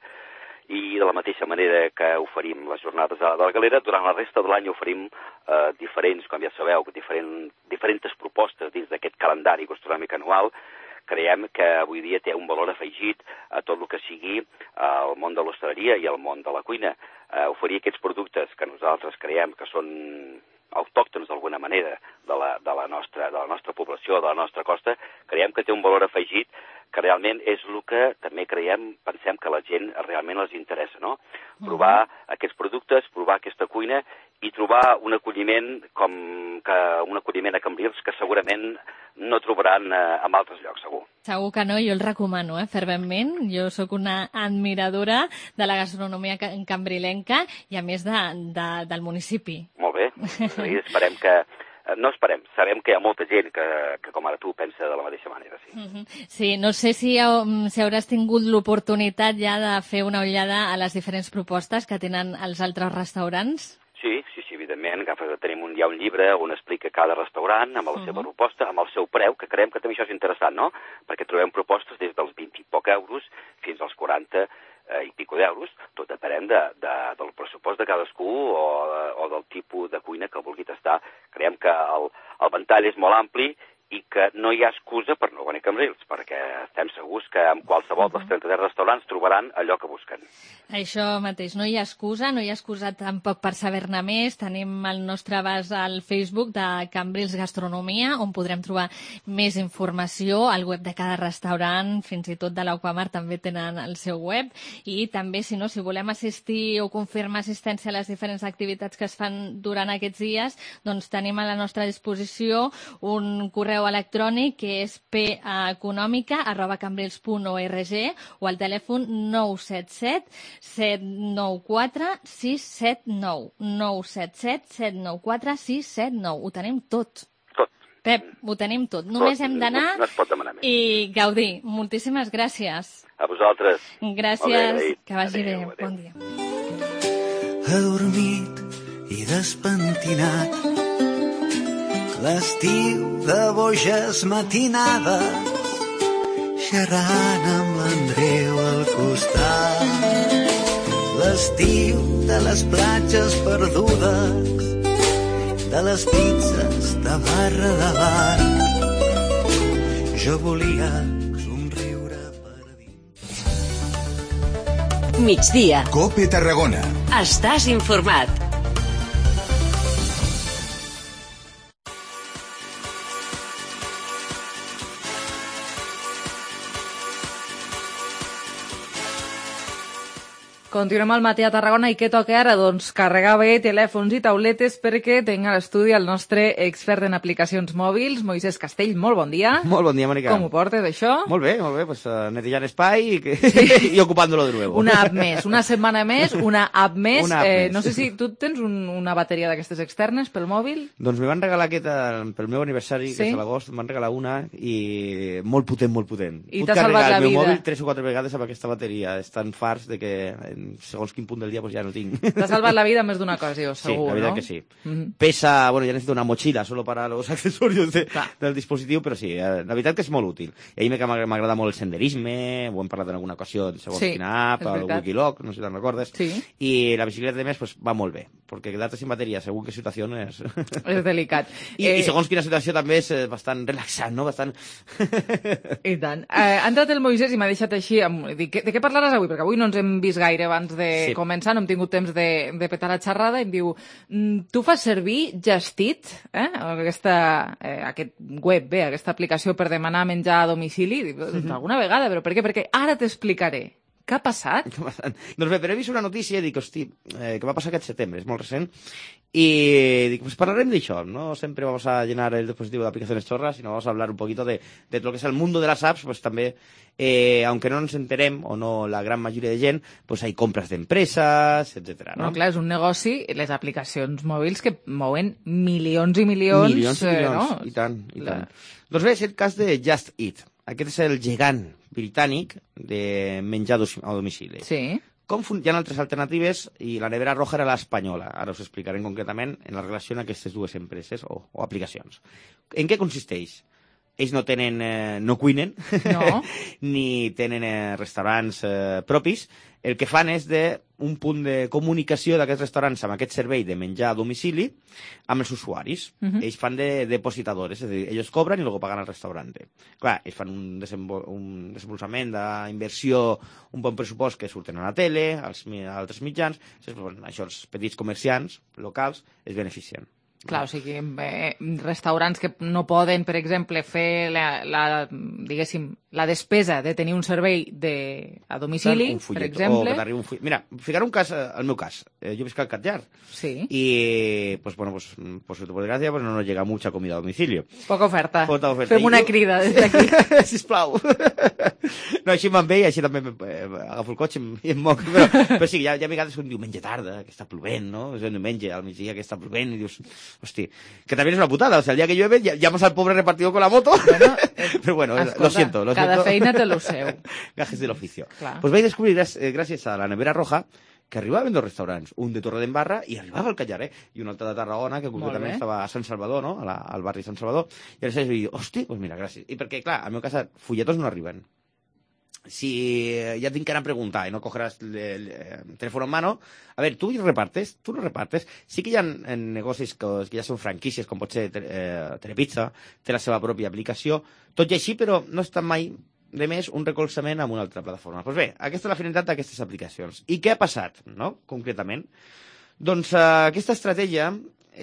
i de la mateixa manera que oferim les jornades de la galera, durant la resta de l'any oferim eh, diferents, com ja sabeu, diferent, diferents propostes dins d'aquest calendari gastronòmic anual. Creiem que avui dia té un valor afegit a tot el que sigui el món de l'hostaleria i el món de la cuina. Eh, oferir aquests productes que nosaltres creiem que són autòctons d'alguna manera de la, de, la nostra, de la nostra població, de la nostra costa, creiem que té un valor afegit que realment és el que també creiem, pensem que la gent realment els interessa, no? Provar uh-huh. aquests productes, provar aquesta cuina i trobar un acolliment com que un acolliment a Cambrils que segurament no trobaran eh, en altres llocs, segur. Segur que no, jo el recomano, eh, ferventment. Jo sóc una admiradora de la gastronomia cambrilenca i, a més, de, de, del municipi. Molt bé. Sí, esperem que... No esperem, sabem que hi ha molta gent que, que com ara tu, pensa de la mateixa manera, sí. Uh-huh. Sí, no sé si, si hauràs tingut l'oportunitat ja de fer una ullada a les diferents propostes que tenen els altres restaurants. Sí, sí, sí, evidentment. Tenim un, hi ha un llibre on explica cada restaurant amb la uh-huh. seva proposta, amb el seu preu, que creiem que també això és interessant, no? Perquè trobem propostes des dels vint i poc euros fins als quaranta eh, i pico d'euros, tot depenent de, de, del pressupost de cadascú o, o del tipus de cuina que vulgui tastar. Creiem que el, el ventall és molt ampli i que no hi ha excusa per no venir a Cambrils, perquè estem segurs que en qualsevol dels trenta-tres restaurants trobaran allò que busquen. Això mateix, no hi ha excusa, no hi ha excusa tampoc per saber-ne més. Tenim el nostre abast al Facebook de Cambrils Gastronomia, on podrem trobar més informació, al web de cada restaurant, fins i tot de l'Aquamar també tenen el seu web, i també, si no, si volem assistir o confirmar assistència a les diferents activitats que es fan durant aquests dies, doncs tenim a la nostra disposició un correu electrònic que és peconòmica arroba cambrils punt org o al telèfon nou set set set nou quatre sis set nou nou set set set nou quatre sis set nou. Ho tenim tot. Tot. Pep, ho tenim tot. Només tot. hem d'anar no, no i gaudir. Moltíssimes gràcies. A vosaltres. Gràcies. Bé, que vagi adéu, bé. adéu. Bon dia. Adormit i despentinat, l'estiu de boges matinades, xerrant amb l'Andreu al costat. L'estiu de les platges perdudes, de les pizzas de barra de bar. Jo volia somriure per dins. Migdia. COPE Tarragona. Estàs informat. Continuem al matí a Tarragona i què toca ara? Doncs carregar bé telèfons i tauletes perquè tinc a l'estudi el nostre expert en aplicacions mòbils, Moisès Castell. Molt bon dia. Molt bon dia, Mònica. Com ho portes, això? Molt bé, molt bé, pues, uh, netillant espai i, que... sí. i ocupándolo de nuevo. Una app més, una setmana més, una app més. Una app eh, més. No sé si tu tens un, una bateria d'aquestes externes pel mòbil? Doncs me van regalar aquesta, pel meu aniversari, sí? que és a l'agost, em van regalar una i molt potent, molt potent. I Puc t'ha salvat la vida. el meu mòbil tres o quatre vegades amb aquesta bateria. Estan farts de que, segons quin punt del dia, pues ja no tinc. T'ha salvat la vida en més d'una ocasió, segur, sí, la verdad ¿no? que sí. Mm-hmm. Pesa, bueno, ya necesito una mochila solo para los accesorios de, del dispositiu, però sí, la veritat que és molt útil. I a mi m'agrada molt el senderisme, ho hem parlat en alguna ocasió, segons sí, quina app, el Wikiloc, no sé si te'n recordes, sí. i la bicicleta, de més, pues, va molt bé. perquè quedar-te sin bateria segons quina situació és... És delicat. I, eh... I segons quina situació també és bastant relaxant, no? Bastant... I tant. Eh, ha entrat el Moisès i m'ha deixat així... Amb... Dic, de què parlaràs avui? Perquè avui no ens hem vist gaire abans de sí. començar, no hem tingut temps de, de petar la xerrada, i em diu, tu fas servir Just Eat, eh? Aquesta, eh, aquest web, bé, aquesta aplicació per demanar menjar a domicili? Dic, mm-hmm. alguna vegada, però per què? Perquè ara t'explicaré. Què ha passat? Què ha passat? Doncs bé, però he vist una notícia i dic, hosti, eh, què va passar aquest setembre? És molt recent. Y dic, pues parlarem d'això, no sempre vamos a llenar el dispositivo de aplicaciones chorras, sino vamos a hablar un poquito de, de lo que es el mundo de las apps, pues també, eh, aunque no nos enterem, o no la gran majoria de gent, pues hay compras d'empreses, etcètera. No? No, clar, és un negoci, les aplicacions mòbils que mouen milions i milions. Milions i milions, eh, no? i tant, i tant. La... Doncs bé, és el cas de Just Eat. Aquest és el gegant britànic de menjar a domicili. Sí. Com fun... Hi ha altres alternatives i la nevera roja era l'espanyola. Ara us explicarem concretament en la relació amb aquestes dues empreses o, o aplicacions. En què consisteix? Ells no tenen, eh, no cuinen, no. ni tenen eh, restaurants eh, propis. El que fan és de un punt de comunicació d'aquests restaurants amb aquest servei de menjar a domicili amb els usuaris. Uh-huh. Ells fan de depositadores, és a dir, ells cobren i luego pagan al restaurant. Clar, ells fan un, desenvol un desenvolupament d'inversió, un bon pressupost que surten a la tele, als, als altres mitjans, això els petits comerciants locals es beneficien. Clar, o sigui, eh, restaurants que no poden, per exemple, fer la, la, diguéssim, la despesa de tenir un servei de, a domicili, un fullet, per exemple. O que t'arribi un fullet. Mira, ficar un cas, el meu cas. Eh, yo visc al Catllar. Sí. Y, pues bueno, pues por suerte, por desgracia, pues no nos llega mucha comida a domicilio. Poca oferta. Poca oferta. Fem una crida des d'aquí. Sisplau. No, així me'n ve i així també eh, agafo el cotxe i em moc. Però, però sí, hi ha, hi ha vegades un diumenge tarda, que està plovent, no? És un diumenge al migdia que està plovent i dius, hosti, que también es una putada. O sea, el día que llueve llamas al pobre repartido con la moto. Bueno, eh, pero bueno, escolta, lo siento. Lo cada siento. feina té lo seu. Gajes del oficio. Clar. Pues vais a descubrir, gràcies a la nevera roja, que arribaven dos restaurants, un de Torredembarra i arribava al Callar, eh? I un altre de Tarragona, que concretament estava a Sant Salvador, no? A la, al barri Sant Salvador. I aleshores vaig dir, hosti, pues mira, gràcies. I perquè, clar, al meu cas, fulletos no arriben. Si ya te encaran preguntar y no cogerás el, el, el teléfono en mano, a ver, tú repartes, tú no repartes. Sí que hi ha en negocis que, que ja són franquícies, com pot ser eh, Telepizza, té la seva pròpia aplicació, tot i així, però no està mai de més un recolzament amb una altra plataforma. Doncs bé, aquesta és la finalitat d'aquestes aplicacions. I què ha passat, no?, concretament? Doncs eh, aquesta estratègia,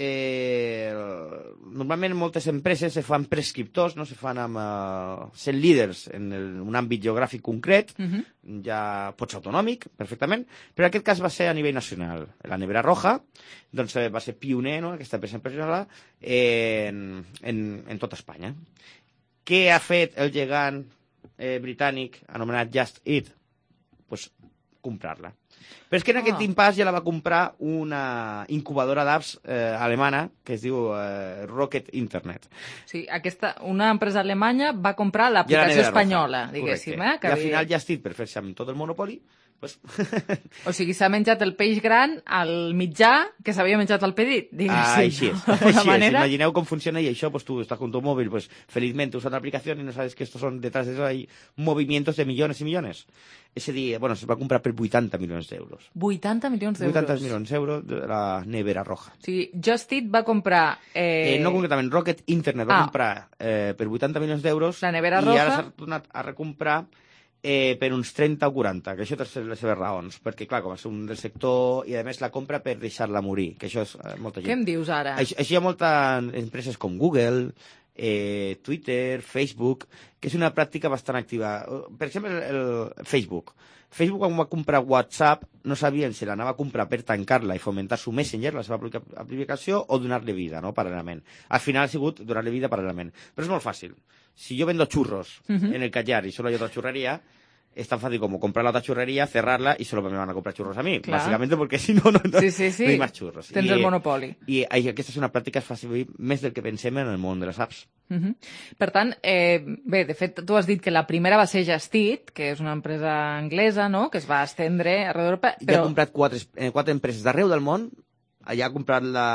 eh, normalment moltes empreses se fan prescriptors, no se fan amb eh, sent líders en el, un àmbit geogràfic concret, uh-huh. ja pot ser autonòmic, perfectament, però en aquest cas va ser a nivell nacional. La nevera roja doncs, eh, va ser pioner, no?, aquesta empresa empresarial en, en, en tota Espanya. Què ha fet el gegant eh, britànic anomenat Just Eat? Pues comprar-la. Però és que en aquest impàs ja la va comprar una incubadora d'apps eh, alemana que es diu eh, Rocket Internet. Sí, aquesta, una empresa alemanya va comprar l'aplicació espanyola, diguéssim. Eh, que I al final Just Eat, per fer-se amb tot el monopoli, pues... O sigui, s'ha menjat el peix gran al mitjà que s'havia menjat el petit, diguéssim. Ah, així és. Així és. Imagineu com funciona y això, pues tú estás con tu móvil, pues felizmente usando la aplicación y no sabes que estos son, detrás de eso hay movimientos de millones y millones. Ese día, bueno, se va comprar per vuitanta milions d'euros. vuitanta milions d'euros. vuitanta milions d'euros de la nevera roja. O sigui, Just Eat va comprar... Eh... Eh, no concretament, Rocket Internet va ah. comprar eh, per vuitanta milions d'euros la nevera i roja. ara s'ha tornat a recomprar eh, per uns trenta o quaranta, que això té les seves raons, perquè clar, com és un del sector i a més la compra per deixar-la morir, que això és eh, molta gent. Què em dius ara? Així, així hi ha moltes empreses com Google, eh, Twitter, Facebook, que és una pràctica bastant activa. Per exemple, el, el Facebook. Facebook, quan va comprar WhatsApp, no sabien si l'anava a comprar per tancar-la i fomentar su Messenger, la seva aplicació, o donar-li vida, no?, paral·lelament. Al final ha sigut donar-li vida paral·lelament. Però és molt fàcil. Si jo vendo churros uh-huh. en el Callar y solo hay otra churrería, es tan fácil como comprar la otra churrería, cerrarla y solo me van a comprar churros a mí. Clar. Básicamente porque si no, no, no, sí, sí, sí. no hay más churros. Tens I, el monopoli. I, i aquesta és una pràctica fàcil més del que pensem en el món de les apps. Uh-huh. Per tant, eh, bé, de fet, tu has dit que la primera va ser Just Eat, que és una empresa anglesa, no?, que es va estendre arreu d'Europa. Però... Ja ha comprat quatre, eh, quatre empreses d'arreu del món. Allà ha comprat la,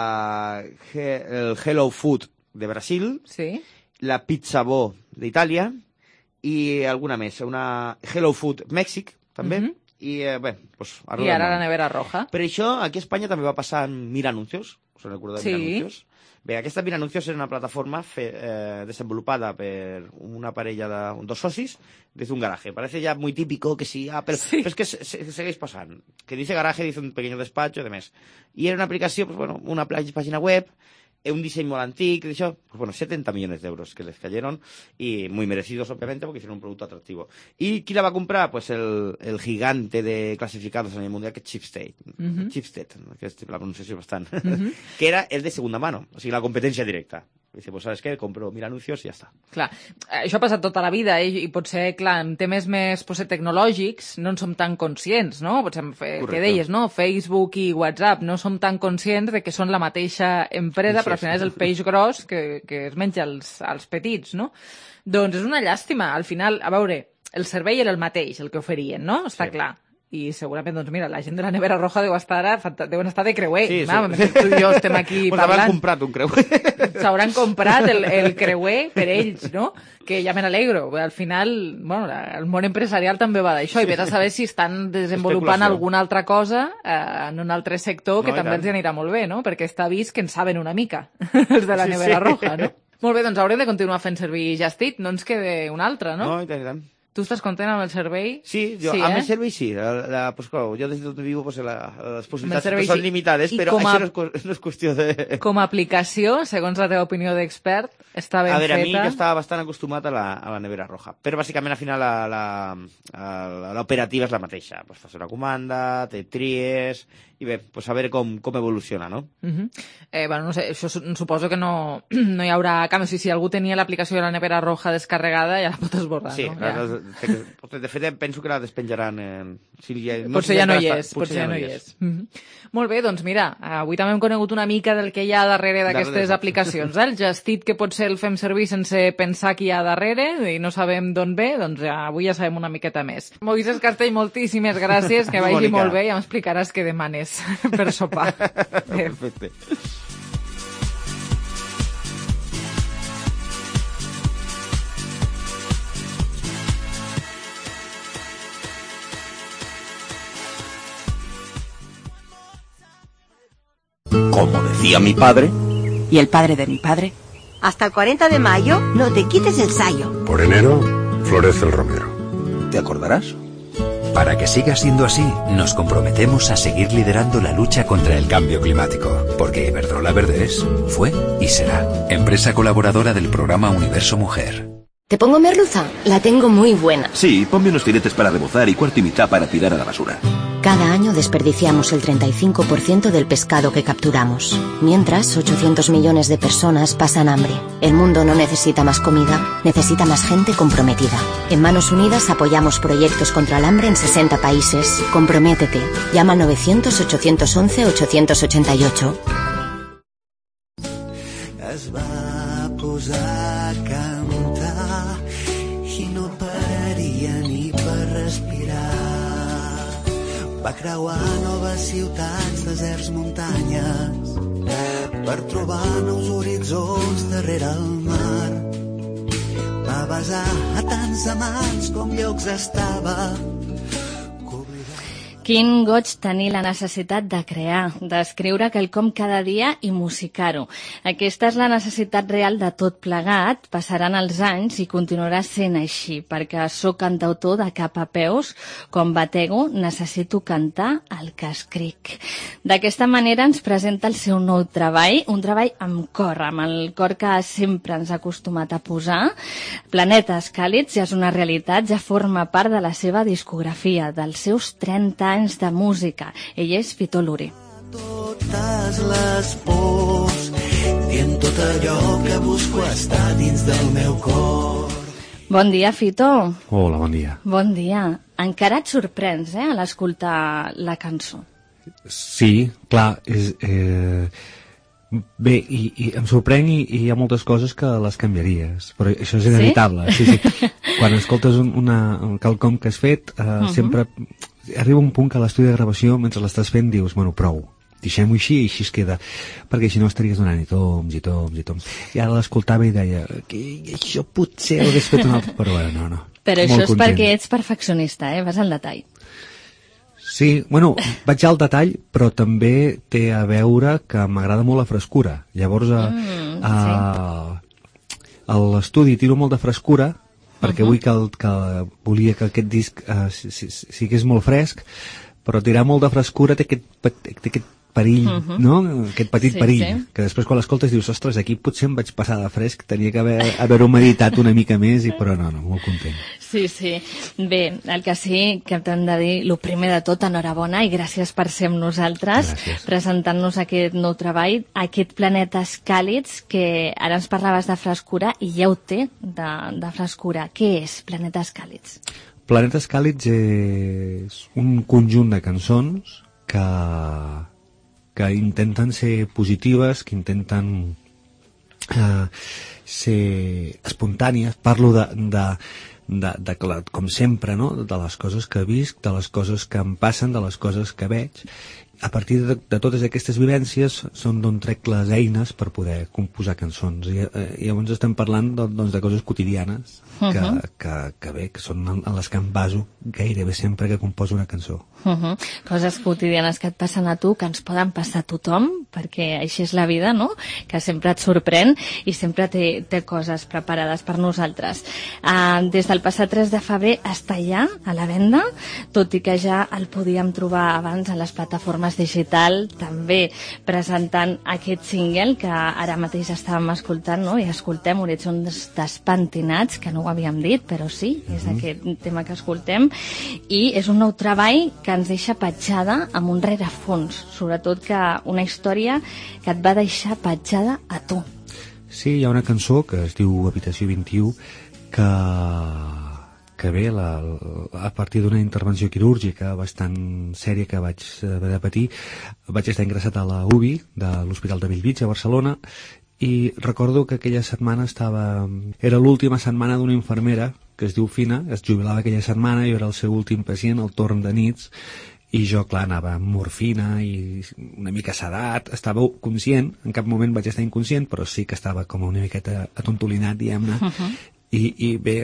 el Hello Food de Brasil, sí. la Pizza Bo d'Itàlia, i alguna més, una Hello Food Mèxic, també, uh-huh. i eh, bé, pues, I ara la nevera roja. Per això, aquí a Espanya també va passar en Mira Anuncios, us en recordeu de Sí. Mira Anuncios? Bé, aquesta Mira Anuncios és una plataforma fe, eh, desenvolupada per una parella de dos socis desde un garaje. Parece ya muy típico que sí, ah, pero, sí. pero es que se, se, segueix passant. Que dice garaje, dice un pequeño despacho y demás. Y era una aplicació, pues bueno, una página web, un disseny molt antic, d'això, pues bueno, setenta millones d'euros que les cayeron, y muy merecidos, obviamente, porque hicieron un producto atractivo. ¿Y quién la va a comprar? Pues el, el gigante de clasificados a nivel mundial, que es Chipstead, uh-huh. Chipstead, que es la pronunciació bastant, uh-huh. que era el de segunda mano, o sigui, la competència directa. Dice, pues ¿sabes qué? Compro Mira Anuncios i ja està. Clar, això ha passat tota la vida, eh? I potser, clar, en temes més potser tecnològics no en som tan conscients, no? Potser, que deies, no? Facebook i WhatsApp no som tan conscients de que són la mateixa empresa, sí, però al final és el peix gros que, que es menja els, els petits, no? Doncs és una llàstima. Al final, a veure, el servei era el mateix, el que oferien, no? Està sí. clar. I segurament, doncs mira, la gent de la nevera roja deu estar, deuen estar de creuer. Sí, no? Sí. Tu i jo estem aquí pues parlant. S'hauran comprat un creuer. S'hauran comprat el, el creuer per ells, no? Que ja me n'alegro. Al final, bueno, el món empresarial també va d'això, i vés a saber si estan desenvolupant alguna altra cosa eh, en un altre sector que no, també els anirà molt bé, no? Perquè està vist que en saben una mica, els de la sí, nevera sí. roja, no? Molt bé, doncs haurem de continuar fent servir Just Eat, no ens quede un altre, no? No, i tant, i tant. Tu estàs content amb el servei? Sí, jo, sí amb eh? el servei sí. La, la, pues, claro, jo des d'on vivo pues, la, les possibilitats són limitades, I però a, això no és, no és qüestió de... Com a aplicació, segons la teva opinió d'expert, està ben feta? A veure, feta. A mi jo estava bastant acostumat a la, a la nevera roja, però bàsicament al final l'operativa és la mateixa. Pues, fas una comanda, te tries, i bé, pues, a veure com, com evoluciona, no? Uh-huh. eh, bueno, no sé, això suposo que no, no hi haurà canvi. O sigui, si algú tenia l'aplicació de la nevera roja descarregada, ja la pot esborrar, sí, no? Ja. Ja. De fet, penso que la despenjaran en... Si ja, no potser ja no hi és, potser ja no hi és. Mm-hmm. Molt bé, doncs mira, avui també hem conegut una mica del que hi ha darrere d'aquestes aplicacions. Eh? El Just Eat, que potser el fem servir sense pensar qui hi ha darrere i no sabem d'on ve, doncs ja, avui ja sabem una miqueta més. Moisés Castell, moltíssimes gràcies, que vagi Mónica. Molt bé, ja m'explicaràs què demanes per sopar. Perfecte. Como decía mi padre. Y el padre de mi padre. Hasta el cuarenta de mayo no te quites el sayo. Por enero florece el romero. ¿Te acordarás? Para que siga siendo así, nos comprometemos a seguir liderando la lucha contra el cambio climático. Porque Iberdrola Verdes fue y será empresa colaboradora del programa Universo Mujer. ¿Te pongo merluza? La tengo muy buena. Sí, ponme unos filetes para rebozar y cuarto y mitad para tirar a la basura. Cada año desperdiciamos el treinta y cinco por ciento del pescado que capturamos. Mientras, ochocientos millones de personas pasan hambre. El mundo no necesita más comida, necesita más gente comprometida. En Manos Unidas apoyamos proyectos contra el hambre en sesenta países. Comprométete. Llama al novecientos, ochocientos once, ochocientos ochenta y ocho. Es va posar a cantar i no paria ni per respirar. Va creuar noves ciutats, deserts, muntanyes, per trobar nous horitzons darrere el mar. Va besar a tants amants com llocs estava. Quin goig tenir la necessitat de crear, d'escriure quelcom cada dia i musicar-ho. Aquesta és la necessitat real de tot plegat. Passaran els anys i continuarà sent així, perquè sóc cantautor de cap a peus. Quan batego, necessito cantar el que escric. D'aquesta manera ens presenta el seu nou treball, un treball amb cor, amb el cor que sempre ens ha acostumat a posar. Planetes Càlids ja és una realitat, ja forma part de la seva discografia, dels seus trenta anys de música. Ell és Fito Luri. Totes les pors, dient tot allò que busco està dins del meu cor. Bon dia, Fito. Hola, bon dia. Bon dia. Encara et sorprens, eh, a l'escoltar la cançó. Sí, clar, és... Eh... Bé, i, i em sorprèn i, i hi ha moltes coses que les canviaries, però això és inevitable. Sí? Sí, sí. Quan escoltes un, una, un quelcom que has fet, eh, uh-huh. sempre arriba un punt que a l'estudi de gravació, mentre l'estàs fent, dius, bueno, prou, deixem-ho així i així es queda, perquè si no estaries donant i toms i toms i toms. I ara l'escoltava i deia, que això potser ho hagués fet un altre, però bueno, no, no. Però molt això és content. Perquè ets perfeccionista, eh? Vas al detall. Sí, bueno, vaig al detall, però també té a veure que m'agrada molt la frescura. Llavors, a, mm, a, sí. a l'estudi tiro molt de frescura, perquè uh-huh. vull que, el, que volia que aquest disc uh, sigués molt fresc, però tirar molt de frescura té aquest, té aquest perill, uh-huh. no? Aquest petit sí, perill, sí. que després quan l'escoltes dius, ostres, aquí potser em vaig passar de fresc, tenia que haver, haver-ho meditat una mica més, i però no, no, molt content. Sí, sí. Bé, el que sí que t'hem de dir, el primer de tot, enhorabona i gràcies per ser amb nosaltres, gràcies. Presentant-nos aquest nou treball, aquest Planetes Càlids, que ara ens parlaves de frescura i ja ho té, de, de frescura. Què és Planetes Càlids? Planetes Càlids és un conjunt de cançons que que intenten ser positives, que intenten eh, ser espontànies. Parlo de, de, de, de, de, com sempre, no? De les coses que visc, de les coses que em passen, de les coses que veig. A partir de, de totes aquestes vivències són d'on trec les eines per poder composar cançons. I, eh, i llavors estem parlant de, doncs, de coses quotidianes que, uh-huh. que, que bé, que són en les que em baso gairebé sempre que composo una cançó. Uh-huh. Coses quotidianes que et passen a tu, que ens poden passar a tothom, perquè així és la vida, no? Que sempre et sorprèn i sempre té, té coses preparades per nosaltres. Uh, des del passat tres de febrer està ja a la venda, tot i que ja el podíem trobar abans a les plataformes digital, també presentant aquest single que ara mateix estàvem escoltant, no? I escoltem Horitzons Despentinats, que no ho havíem dit, però sí, és uh-huh. aquest tema que escoltem, i és un nou treball que ens deixa petjada amb un rerefons, sobretot que una història que et va deixar petjada a tu. Sí, hi ha una cançó que es diu Habitació vint-i-u que, que bé, la, a partir d'una intervenció quirúrgica bastant sèria que vaig haver de patir, vaig estar ingressat a la U B I de l'Hospital de Bellvitge a Barcelona, i recordo que aquella setmana estava... Era l'última setmana d'una infermera que es diu Fina, es jubilava aquella setmana, jo era el seu últim pacient, al torn de nits, i jo, clar, anava amb morfina i una mica sedat, estava conscient, en cap moment vaig estar inconscient, però sí que estava com una miqueta atontolinat, diguem-ne, uh-huh. I, i bé,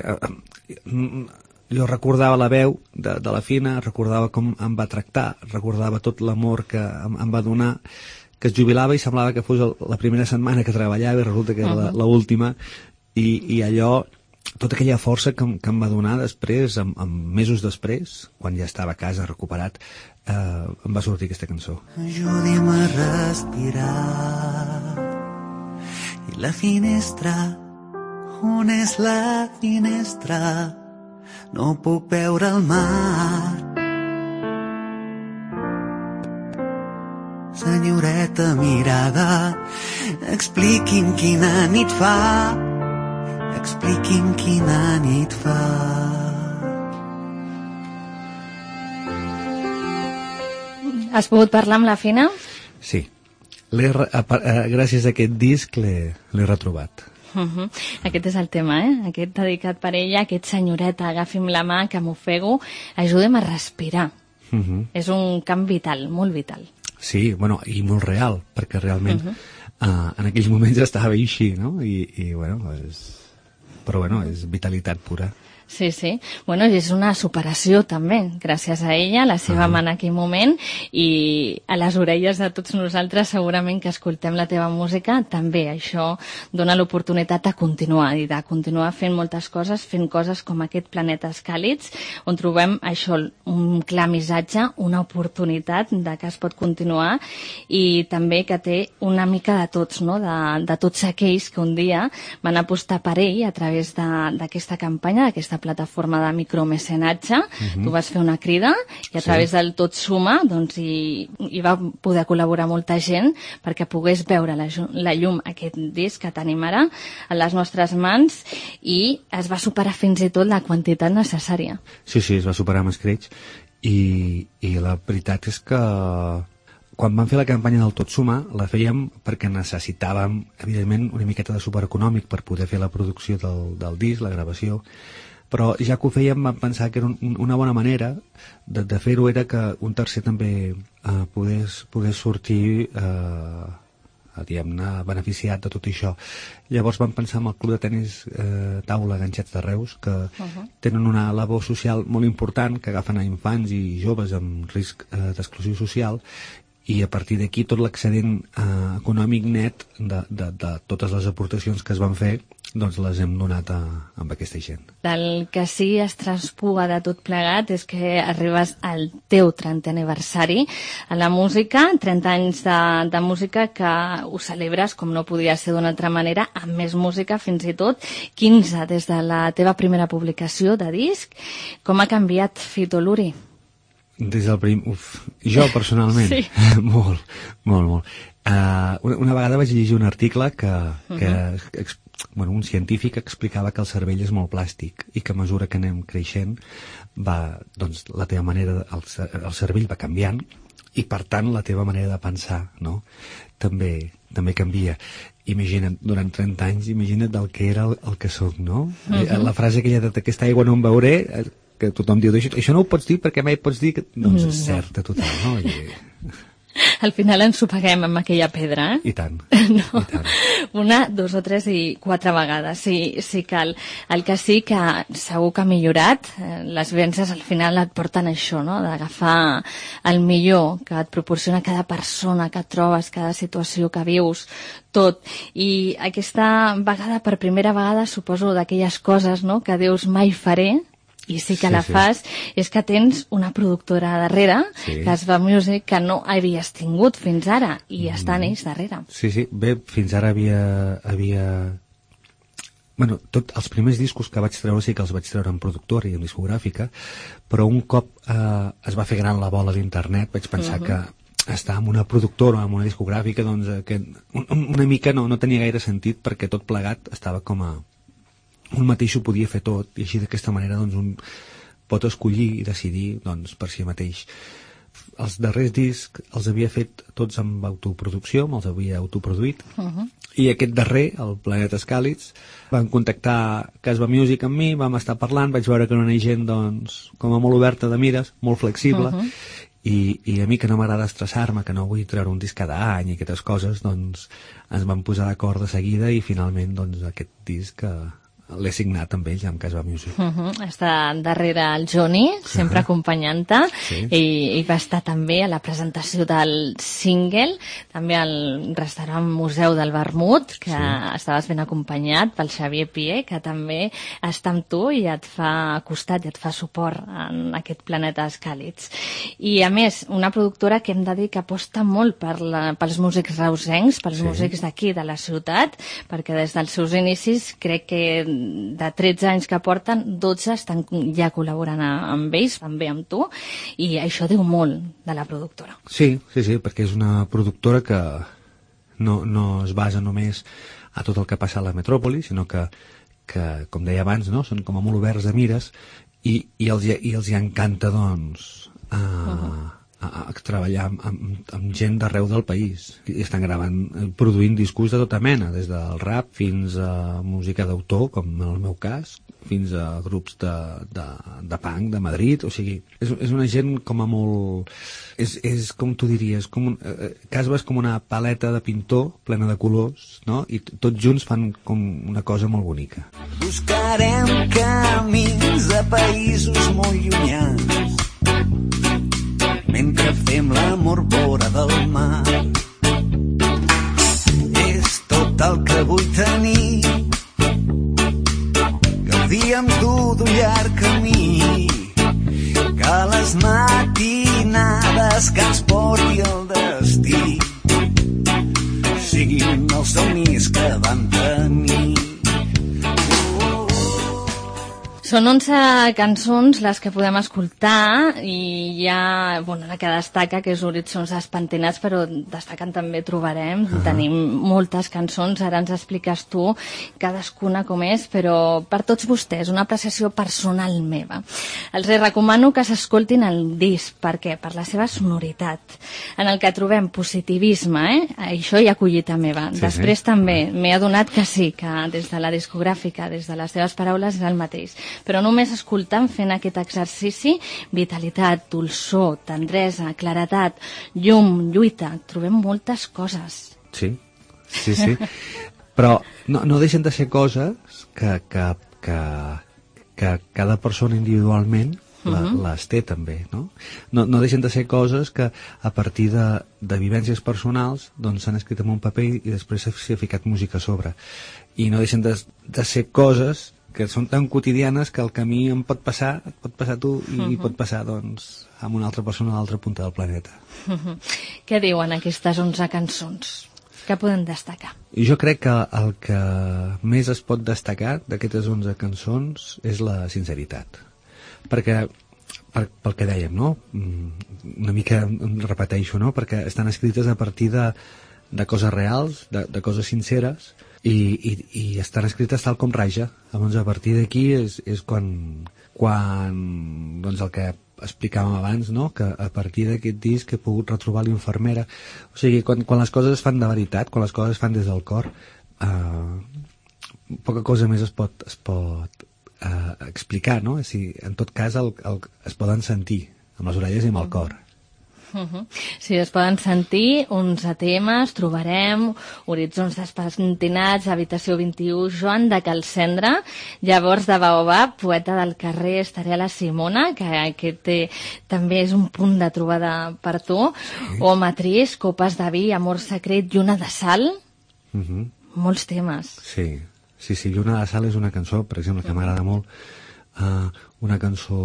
jo recordava la veu de, de la Fina, recordava com em va tractar, recordava tot l'amor que em, em va donar, que es jubilava i semblava que fos la primera setmana que treballava i resulta que era uh-huh. l'última, i, i allò, tota aquella força que, que em va donar després, amb, amb mesos després, quan ja estava a casa recuperat, eh, em va sortir aquesta cançó. Ajudi'm a respirar i la finestra, on és la finestra? No puc veure el mar. Senyoreta mirada, expliqui'm quina nit fa, expliqui'm quina nit fa. Has pogut parlar amb la Fina? Sí. L'he, a, a, gràcies a aquest disc l'he, l'he retrobat. Uh-huh. Aquest és el tema, eh? Aquest dedicat per ella, aquest senyoreta, agafi'm la mà, que m'ofego, ajudem a respirar. Uh-huh. És un camp vital, molt vital. Sí, bueno, i molt real, perquè realment uh-huh. uh, en aquells moments estava així, no? I, i bueno, és... però bueno, és vitalitat pura. Sí, sí. Bueno, és una superació també, gràcies a ella, a la seva uh-huh. mà en aquell moment, i a les orelles de tots nosaltres segurament que escoltem la teva música, també això dona l'oportunitat de continuar, i de continuar fent moltes coses, fent coses com aquest Planetes Càlids, on trobem això, un clar missatge, una oportunitat de que es pot continuar, i també que té una mica de tots, no? de, de tots aquells que un dia van apostar per ell a través d'aquesta campanya, d'aquesta plataforma de micromecenatge. Uh-huh. Tu vas fer una crida i a través sí. del Tot Suma doncs, hi, hi va poder col·laborar molta gent perquè pogués veure la, la llum, aquest disc que tenim ara a les nostres mans, i es va superar fins i tot la quantitat necessària. Sí, sí, es va superar amb escreix, i, i la veritat és que quan vam fer la campanya del Tot Suma la fèiem perquè necessitàvem evidentment una miqueta de suport econòmic per poder fer la producció del, del disc, la gravació, però ja que ho fèiem vam pensar que era un, una bona manera de, de fer-ho era que un tercer també eh, pogués, pogués sortir eh, diguem-ne, beneficiat de tot això. Llavors vam pensar en el Club de Tenis eh, Taula Ganxets de Reus, que uh-huh. tenen una labor social molt important, que agafen a infants i joves amb risc eh, d'exclusió social, i a partir d'aquí tot l'excedent eh, econòmic net de, de, de totes les aportacions que es van fer, doncs les hem donat a, a aquesta gent. El que sí es traspuga de tot plegat és que arribes al teu trentè aniversari a la música, trenta anys de, de música que ho celebres, com no podia ser d'una altra manera, amb més música, fins i tot quinze des de la teva primera publicació de disc. Com ha canviat Fito Luri? Des del prim... Uf, jo personalment, sí. molt, molt, molt. Uh, una, una vegada vaig llegir un article que, que uh-huh. ex, bueno, un científic explicava que el cervell és molt plàstic i que a mesura que anem creixent va, doncs, la teva manera, el, el cervell va canviant i per tant la teva manera de pensar, no? també, també canvia. Imagina't, durant trenta anys, imagina't del que era el, el que soc, no? Uh-huh. La frase aquella de aquesta aigua no em beuré, que tothom diu, això, això no ho pots dir perquè mai pots dir que... Doncs és certa total, no? I... Al final ens ho paguem amb aquella pedra, eh? I tant. No. I tant. Una, dos o tres i quatre vegades, sí, sí cal. El que sí que segur que ha millorat, les vivències al final et porten això, no? D'agafar el millor que et proporciona cada persona que et trobes, cada situació que vius, tot. I aquesta vegada, per primera vegada, suposo d'aquelles coses, no?, que dius mai faré, i sí que sí, la sí. fas, és que tens una productora darrere, sí. que es va Music, que no havies tingut fins ara, i mm. estan ells darrere. Sí, sí, bé, fins ara havia... havia... Bueno, tot, els primers discos que vaig treure sí que els vaig treure en productora i en discogràfica, però un cop eh, es va fer gran la bola d'internet, vaig pensar uh-huh. que estar amb una productora o amb una discogràfica, doncs, eh, que un, una mica no, no tenia gaire sentit, perquè tot plegat estava com a... un mateix ho podia fer tot, i així d'aquesta manera doncs, un pot escollir i decidir doncs, per si mateix. Els darrers discs els havia fet tots amb autoproducció, me'ls havia autoproduït, uh-huh. i aquest darrer, el Planetes Càlids, van contactar Casba Music amb mi, vam estar parlant, vaig veure que era una gent doncs, com a molt oberta de mires, molt flexible, uh-huh. I, i a mi que no m'agrada estressar-me, que no vull treure un disc cada any i aquestes coses, doncs ens vam posar d'acord de seguida i finalment doncs, aquest disc que l'he signat amb ells, amb Casba Music. Uh-huh. Està darrere el Johnny, sempre uh-huh. acompanyant-te, sí. i, i va estar també a la presentació del single, també al restaurant Museu del Vermut, que sí. estaves ben acompanyat pel Xavier Pié, que també està amb tu i et fa costat i et fa suport en aquest Planetes Càlids. I a més, una productora que hem de dir que aposta molt per la, pels músics reusencs, pels sí. músics d'aquí, de la ciutat, perquè des dels seus inicis crec que de tretze anys que porten, dotze estan ja col·laborant amb ells, també amb tu, i això diu molt de la productora. Sí, sí, sí, perquè és una productora que no, no es basa només a tot el que passa a la metròpoli, sinó que, que com deia abans, no? Són com a molt oberts de mires i, i, els, i els hi encanta, doncs, a, uh-huh. a, a treballar amb, amb, amb gent d'arreu del país. I estan gravant, produint discos de tota mena, des del rap fins a música d'autor, com en el meu cas, fins a grups de, de, de punk de Madrid, o sigui, és, és una gent com a molt... És, és com tu diries, com un, eh, Casba és com una paleta de pintor plena de colors, no? I tots junts fan com una cosa molt bonica. Buscarem camins de països molt llunyans mentre fem l'amor vora del mar. És tot el que vull tenir, gaudir amb tu d'un llarg camí, que les matinades que ens porti el destí siguin els somnis que vam tenir. Són onze cançons les que podem escoltar i hi ha, bueno, la que destaca, que és Horitzons Espentinats, però destacant també trobarem, uh-huh. tenim moltes cançons, ara ens expliques tu cadascuna com és, però per tots vostès, una apreciació personal meva. Els recomano que s'escoltin el disc, per què? Per la seva sonoritat, en el que trobem positivisme, eh? Això hi ha collita meva. Sí, Després sí. també m'he adonat que sí, que des de la discogràfica, des de les teves paraules, és el mateix. Però només escoltant, fent aquest exercici, vitalitat, dolçor, tendresa, claredat, llum, lluita, trobem moltes coses. Sí, Sí, sí. Però no, no deixen de ser coses que, que, que, que cada persona individualment la, uh-huh. les té també, no? No, no deixen de ser coses que a partir de, de vivències personals doncs s'han escrit en un paper i després s'ha ficat música a sobre. I no deixen de, de ser coses que són tan quotidianes que el camí em pot passar, et pot passar tu i uh-huh. pot passar doncs amb una altra persona a l'altra punta del planeta. Uh-huh. Què diuen aquestes onze cançons? Què podem destacar? I jo crec que el que més es pot destacar d'aquestes onze cançons és la sinceritat. Perquè, per, pel que dèiem, no? Una mica em repeteixo, no? Perquè estan escrites a partir de, de coses reals, de, de coses sinceres, i, i, i estan escrites tal com raja. Llavors, a partir d'aquí és, és quan, quan doncs el que explicàvem abans, no? Que a partir d'aquest disc he pogut retrobar l'infermera. O sigui, quan, quan les coses es fan de veritat, quan les coses es fan des del cor, eh, poca cosa més es pot, es pot eh, explicar, no? O sigui, en tot cas el, el, es poden sentir amb les orelles i amb el cor. Uh-huh. Sí, es poden sentir onze temes, trobarem Horitzons despentinats, Habitació vint-i-u, Joan de Calcendra, Llavors de Baobab, Poeta del carrer, Estaré a la Simona, que aquest té, també és un punt de trobada per tu, sí. Home trist, Copes de vi, Amor secret, Lluna de sal, uh-huh. Molts temes. Sí, sí, sí, Lluna de sal és una cançó, per exemple, que m'agrada molt, uh, una cançó,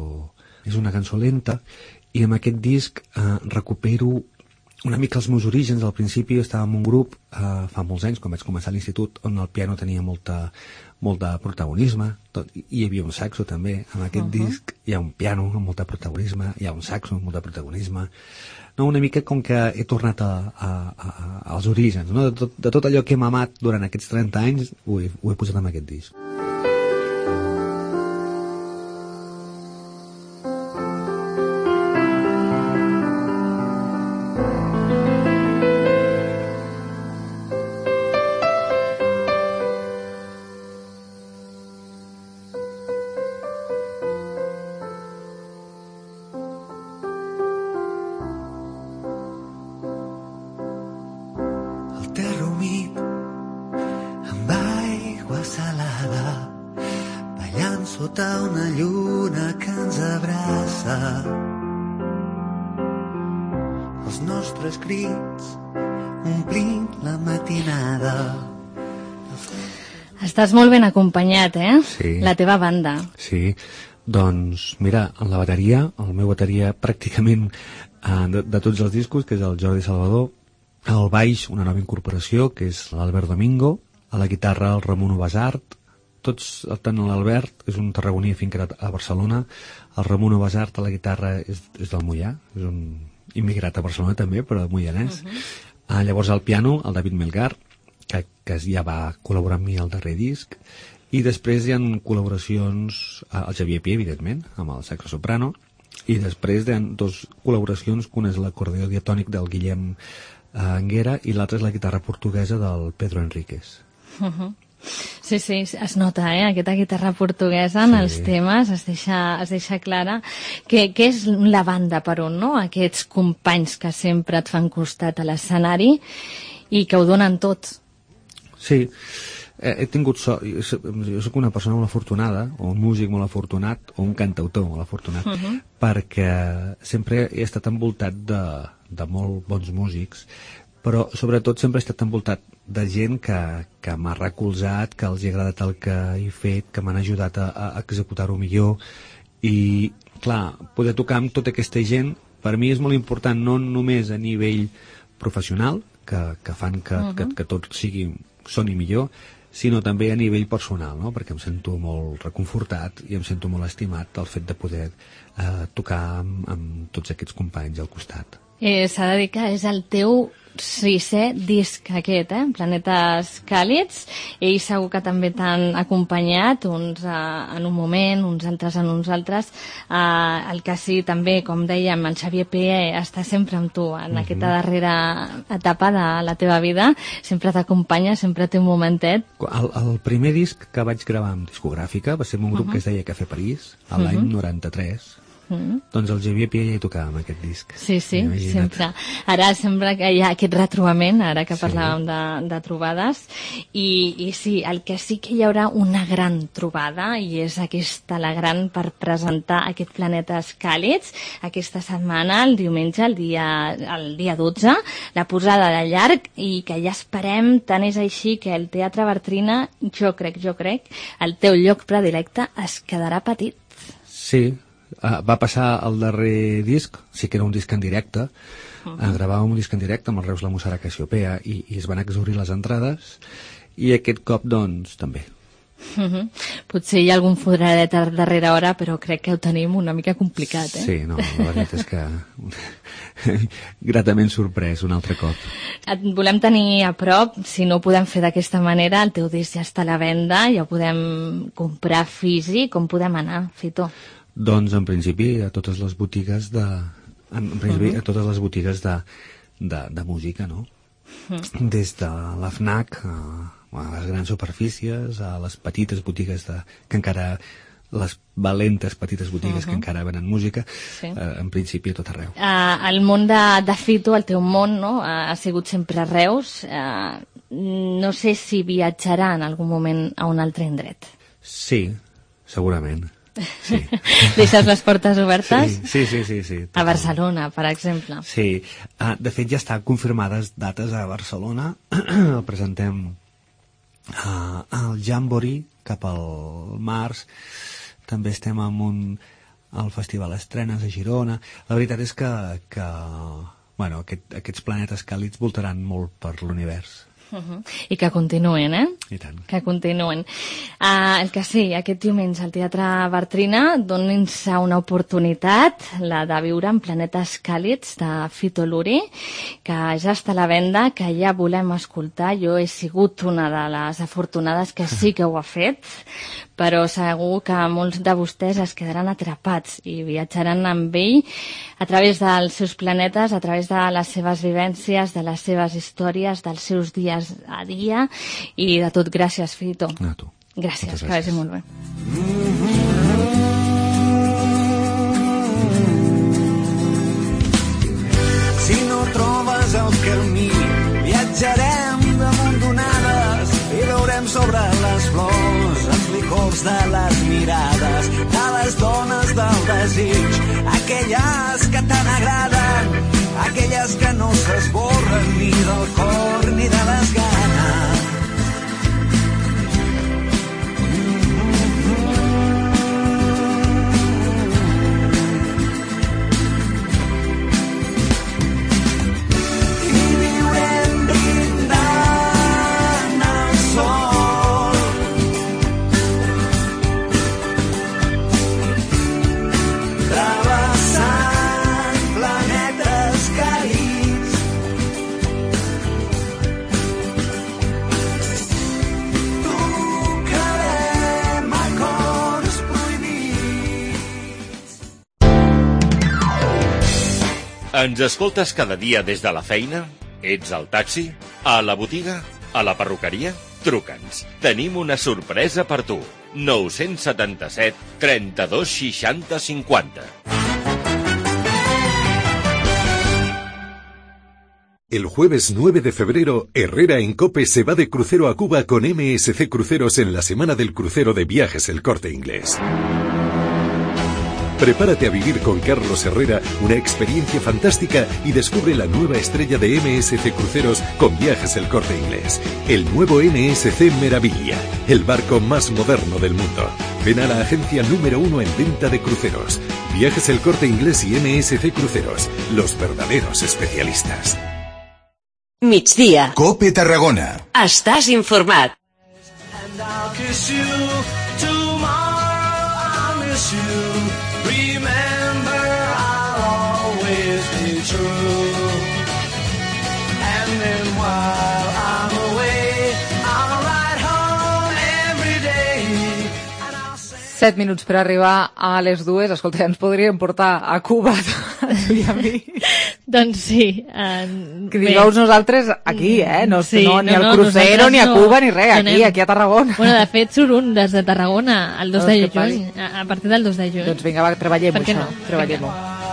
és una cançó lenta, i amb aquest disc eh, recupero una mica els meus orígens. Al principi estava en un grup eh, fa molts anys, quan vaig començar a l'institut, on el piano tenia molta, molt de protagonisme, tot, i hi havia un saxo també. En aquest uh-huh. disc hi ha un piano amb molt de protagonisme, hi ha un saxo amb molt de protagonisme. No, una mica com que he tornat a, a, a, als orígens, no? de, tot, de tot allò que hem amat durant aquests trenta anys ho he, ho he posat en aquest disc. Estàs molt ben acompanyat, eh? Sí. La teva banda. Sí, doncs mira, en la bateria, el meu bateria pràcticament eh, de, de tots els discos, que és el Jordi Salvador, al baix una nova incorporació, que és l'Albert Domingo, a la guitarra el Ramon Obasart, tots, tant l'Albert és un tarragoní afincat a Barcelona, el Ramon Obasart a la guitarra és, és del Moià, és un immigrat a Barcelona també, però moianès. Uh-huh. uh, llavors al piano, el David Melgar, que, que ja va col·laborar amb mi al darrer disc, i després hi ha col·laboracions, el Xavier Pi, evidentment, amb el saxo soprano, i després hi ha dos col·laboracions, una és l'acordeó diatònic del Guillem Anguera i l'altra és la guitarra portuguesa del Pedro Enríquez. Uh-huh. Sí, sí, es nota, eh? Aquesta guitarra portuguesa en sí. els temes es deixa, es deixa clara. Què és la banda per on, no? Aquests companys que sempre et fan costat a l'escenari i que ho donen tot. Sí, he, he tingut sort, jo, jo soc una persona molt afortunada, o un músic molt afortunat, o un cantautor molt afortunat, uh-huh. perquè sempre he estat envoltat de, de molt bons músics, però sobretot sempre he estat envoltat de gent que, que m'ha recolzat, que els ha agradat el que he fet, que m'han ajudat a, a executar-ho millor, i clar, poder tocar amb tota aquesta gent, per mi és molt important, no només a nivell professional, que, que fan que, uh-huh. que, que tot sigui soni millor, sinó també a nivell personal, no? Perquè em sento molt reconfortat i em sento molt estimat el fet de poder eh, tocar amb, amb tots aquests companys al costat. Eh, S'ha de dir que és el teu sisè disc aquest, eh? Planetes Càlids. Ells segur que també t'han acompanyat, uns eh, en un moment, uns altres en uns altres. Eh, el que sí, també, com dèiem, el Xavier P. està sempre amb tu en uh-huh. aquesta darrera etapa de la teva vida. Sempre t'acompanya, sempre té un momentet. El, el primer disc que vaig gravar amb discogràfica va ser un grup uh-huh. que es deia Café París, a l'any uh-huh. noranta-tres. Mm. Doncs el Xavier Pia ja hi tocava amb aquest disc. Sí, sí, sempre. Ara sembla que hi ha aquest retrobament, ara que parlàvem sí. de, de trobades, i, i sí, el que sí que hi haurà una gran trobada, i és aquesta la gran per presentar aquest Planetes Càlids, aquesta setmana, el diumenge, el dia, el dia dotze, la posada de llarg, i que ja esperem, tant és així que el Teatre Bartrina, jo crec, jo crec, el teu lloc predilecte es quedarà petit. Sí, Uh, va passar el darrer disc, sí que era un disc en directe, uh -huh. uh, gravàvem un disc en directe amb el Reus la Mussara Cassiopea i, i es van exaurir les entrades, i aquest cop doncs també. Uh -huh. Potser hi ha algun fodradet a darrera hora, però crec que ho tenim una mica complicat, eh? Sí, no, la veritat és que gratament sorprès un altre cop. Et volem tenir a prop, si no ho podem fer d'aquesta manera, el teu disc ja està a la venda, ja ho podem comprar físic, com podem anar, Fito? Doncs en principi a totes les botigues de en principi uh-huh. a totes les botigues de, de, de música, no? Uh-huh. Des de la FNAC a, a les grans superfícies, a les petites botigues de, que encara les valentes petites botigues uh-huh. que encara venen música, sí. eh, en principi a tot arreu. Uh, el món de, de Fito, el teu món, no? Uh, ha sigut sempre a Reus. Uh, no sé si viatjarà en algun moment a un altre indret. Sí, segurament. Sí. Deixes les portes obertes? Sí, sí, sí, sí, sí. A Barcelona, per exemple. Sí, uh, de fet ja estan confirmades dates a Barcelona. El presentem uh, al Jamboree cap al març. També estem amb un al Festival Estrenes a Girona. La veritat és que, que bueno, aquest, aquests planetes càlids voltaran molt per l'univers. Uh-huh. I que continuen, eh? I tant. Que continuen. Uh, el que sí, aquest diumenge al Teatre Bartrina, doni'ns una oportunitat, la de viure en Planetes Càlids de Fito Luri, que ja està a la venda, que ja volem escoltar. Jo he sigut una de les afortunades que sí que ho ha fet, però segur que molts de vostès es quedaran atrapats i viatjaran amb ell a través dels seus planetes, a través de les seves vivències, de les seves històries, dels seus dies a dia, i de tot. Gràcies, Fito. A tu. Gràcies, gràcies. Que vagi molt bé. Si no trobes el camí, viatjarem damunt d'onades i veurem sobre les flors els licors de les mirades de les dones del desig, aquelles que tant agraden, aquelles que no s'esborren ni del cor ni de les ganes. Ens escoltes cada dia des de la feina? Ets al taxi? A la botiga? A la perruqueria? Truca'ns. Tenim una sorpresa per tu. nou setenta set trenta-dos seixanta cinquanta. El jueves nueve de febrero, Herrera en COPE se va de crucero a Cuba con M S C Cruceros en la Semana del Crucero de Viajes El Corte Inglés. Prepárate a vivir con Carlos Herrera una experiencia fantástica y descubre la nueva estrella de M S C Cruceros con Viajes El Corte Inglés. El nuevo M S C Meraviglia, el barco más moderno del mundo. Ven a la agencia número uno en venta de cruceros. Viajes El Corte Inglés y M S C Cruceros, los verdaderos especialistas. Migdia. COPE Tarragona. Estàs informat. Set minuts per arribar a les dues. Escolta, ja ens podríem portar a Cuba, a tu i a mi. Doncs sí. En... Que dijous nosaltres aquí, eh? No, sí, no, ni no, al no, crucero, ni a no. Cuba, ni res. Aquí, Anem... aquí a Tarragona. Bueno, de fet, surt un des de Tarragona el dos No, de és que juny. A, a partir del dos de juny. Doncs vinga, va, treballem-ho, Per què això. no? Treballem-ho.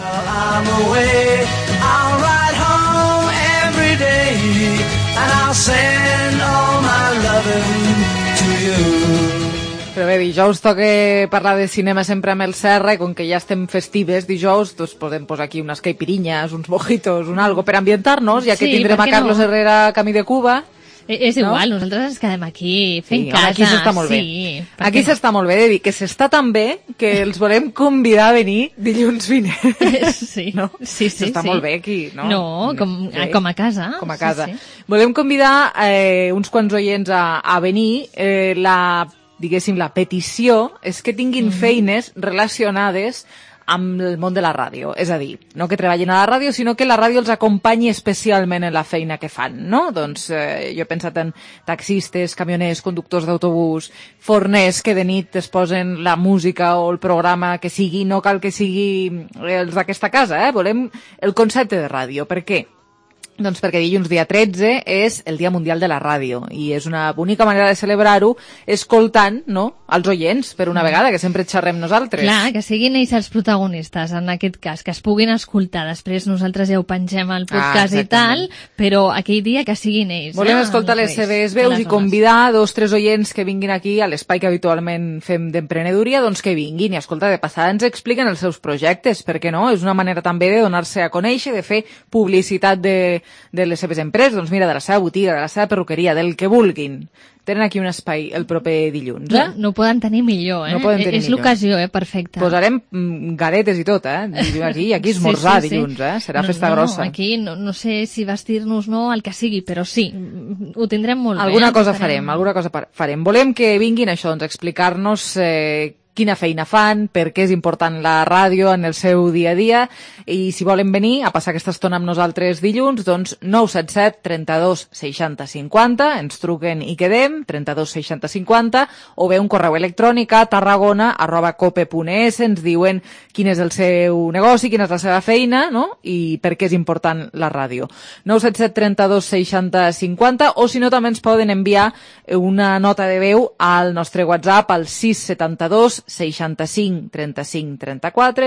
I'm away, I'll ride home every day, and I'll send all my loving to you. Però bé, dijous toca parlar de cinema sempre amb el Serra, i com que ja estem festives dijous, doncs podem posar aquí unes caipirinyes, uns mojitos, un algo per ambientar-nos, ja que Sí, tindrem per a què Carlos no? Herrera camí de Cuba. Eh, És igual, no? nosaltres ens quedem aquí fent Sí, casa. home, aquí s'està molt bé. Sí, per Aquí què no? s'està molt bé de dir que s'està tan bé que els volem convidar a venir dilluns vinent. Sí, no? sí, sí. S'està sí. molt bé aquí, no? No, com, Bé. com a casa. Com a casa. Sí, sí. Volem convidar eh, uns quants oients a, a venir. Eh, la, diguéssim, la petició és que tinguin Mm. feines relacionades amb el món de la ràdio. És a dir, no que treballin a la ràdio, sinó que la ràdio els acompanyi especialment en la feina que fan, no? Doncs eh, jo he pensat en taxistes, camioners, conductors d'autobús, forners que de nit es posen la música o el programa que sigui, no cal que sigui els d'aquesta casa, eh? Volem el concepte de ràdio. Per què? Doncs perquè dilluns dia tretze és el Dia Mundial de la Ràdio i és una bonica manera de celebrar-ho escoltant, no?, els oients per una vegada, que sempre xerrem nosaltres. Clar, que siguin ells els protagonistes, en aquest cas, que es puguin escoltar. Després nosaltres ja ho pengem al podcast Ah, i tal, però aquell dia que siguin ells. Volem eh, escoltar els les reis seves de veus les i dones. convidar dos o tres oients que vinguin aquí a l'espai que habitualment fem d'emprenedoria, doncs que vinguin i, escolta, de passada ens expliquen els seus projectes, perquè no? És una manera també de donar-se a conèixer, de fer publicitat de, de les seves empreses, doncs mira, de la seva botiga, de la seva perruqueria, del que vulguin. Tenen aquí un espai el proper dilluns, eh? No, no ho poden tenir millor, eh? No poden tenir és millor. l'ocasió, eh? Perfecte. Posarem mm, garetes i tot, eh? Aquí, aquí esmorzar Sí, sí, sí. dilluns, eh? Serà no, festa no, grossa. No, aquí no, no sé si vestir-nos no, el que sigui, però sí, ho tindrem molt Alguna bé. cosa Estarem- farem, alguna cosa par- farem. Volem que vinguin això, doncs, a explicar-nos eh, quina feina fan, per què és important la ràdio en el seu dia a dia, i si volen venir a passar aquesta estona amb nosaltres dilluns, doncs nou set set trenta-dos seixanta cinquanta, ens truquen i quedem, trenta-dos seixanta cinquanta, o bé un correu electrònic a tarragona arroba cope punt es, ens diuen quin és el seu negoci, quina és la seva feina, no?, i per què és important la ràdio. nou set set trenta-dos seixanta cinquanta, o si no també ens poden enviar una nota de veu al nostre WhatsApp al sis setanta-dos seixanta-cinc trenta-cinc trenta-quatre,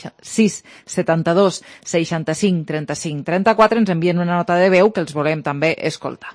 sis setanta-dos seixanta-cinc trenta-cinc trenta-quatre, ens envien una nota de veu que els volem també escoltar.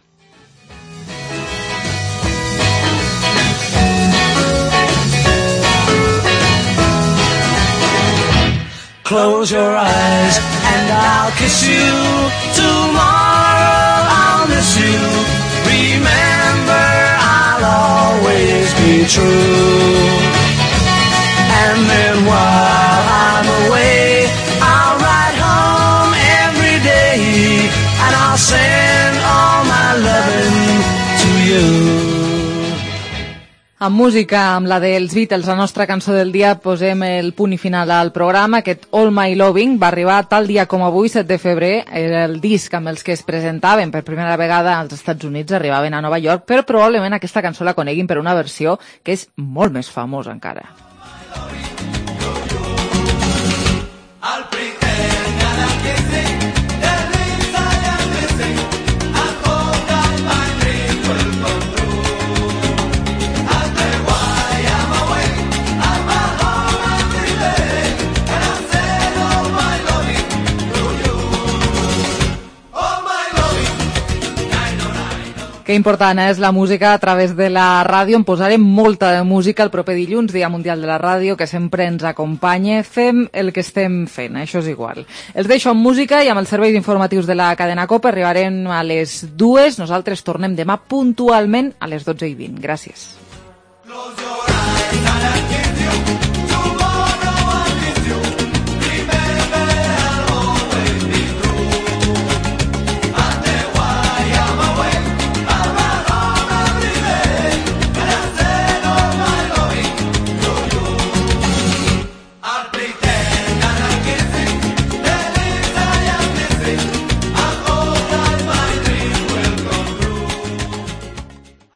Close your eyes and I'll kiss you. Tomorrow I'll miss you. Remember, I'll always be true. And then while I'm away, I'll ride home every day, and I'll send all my loving to you. Amb música, amb la dels Beatles, la nostra cançó del dia, posem el punt i final al programa. Aquest All My Loving va arribar tal dia com avui, set de febrer, era el disc amb els que es presentaven per primera vegada als Estats Units, arribaven a Nova York, però probablement aquesta cançó la coneguin per una versió que és molt més famosa encara. Que important és la música a través de la ràdio. En posarem molta de música el proper dilluns, Dia Mundial de la Ràdio, que sempre ens acompanya. Fem el que estem fent, això és igual. Els deixo amb música i amb els serveis informatius de la cadena COPE. Arribarem a les dues. Nosaltres tornem demà puntualment a les dotze i vint. Gràcies. Close your eyes,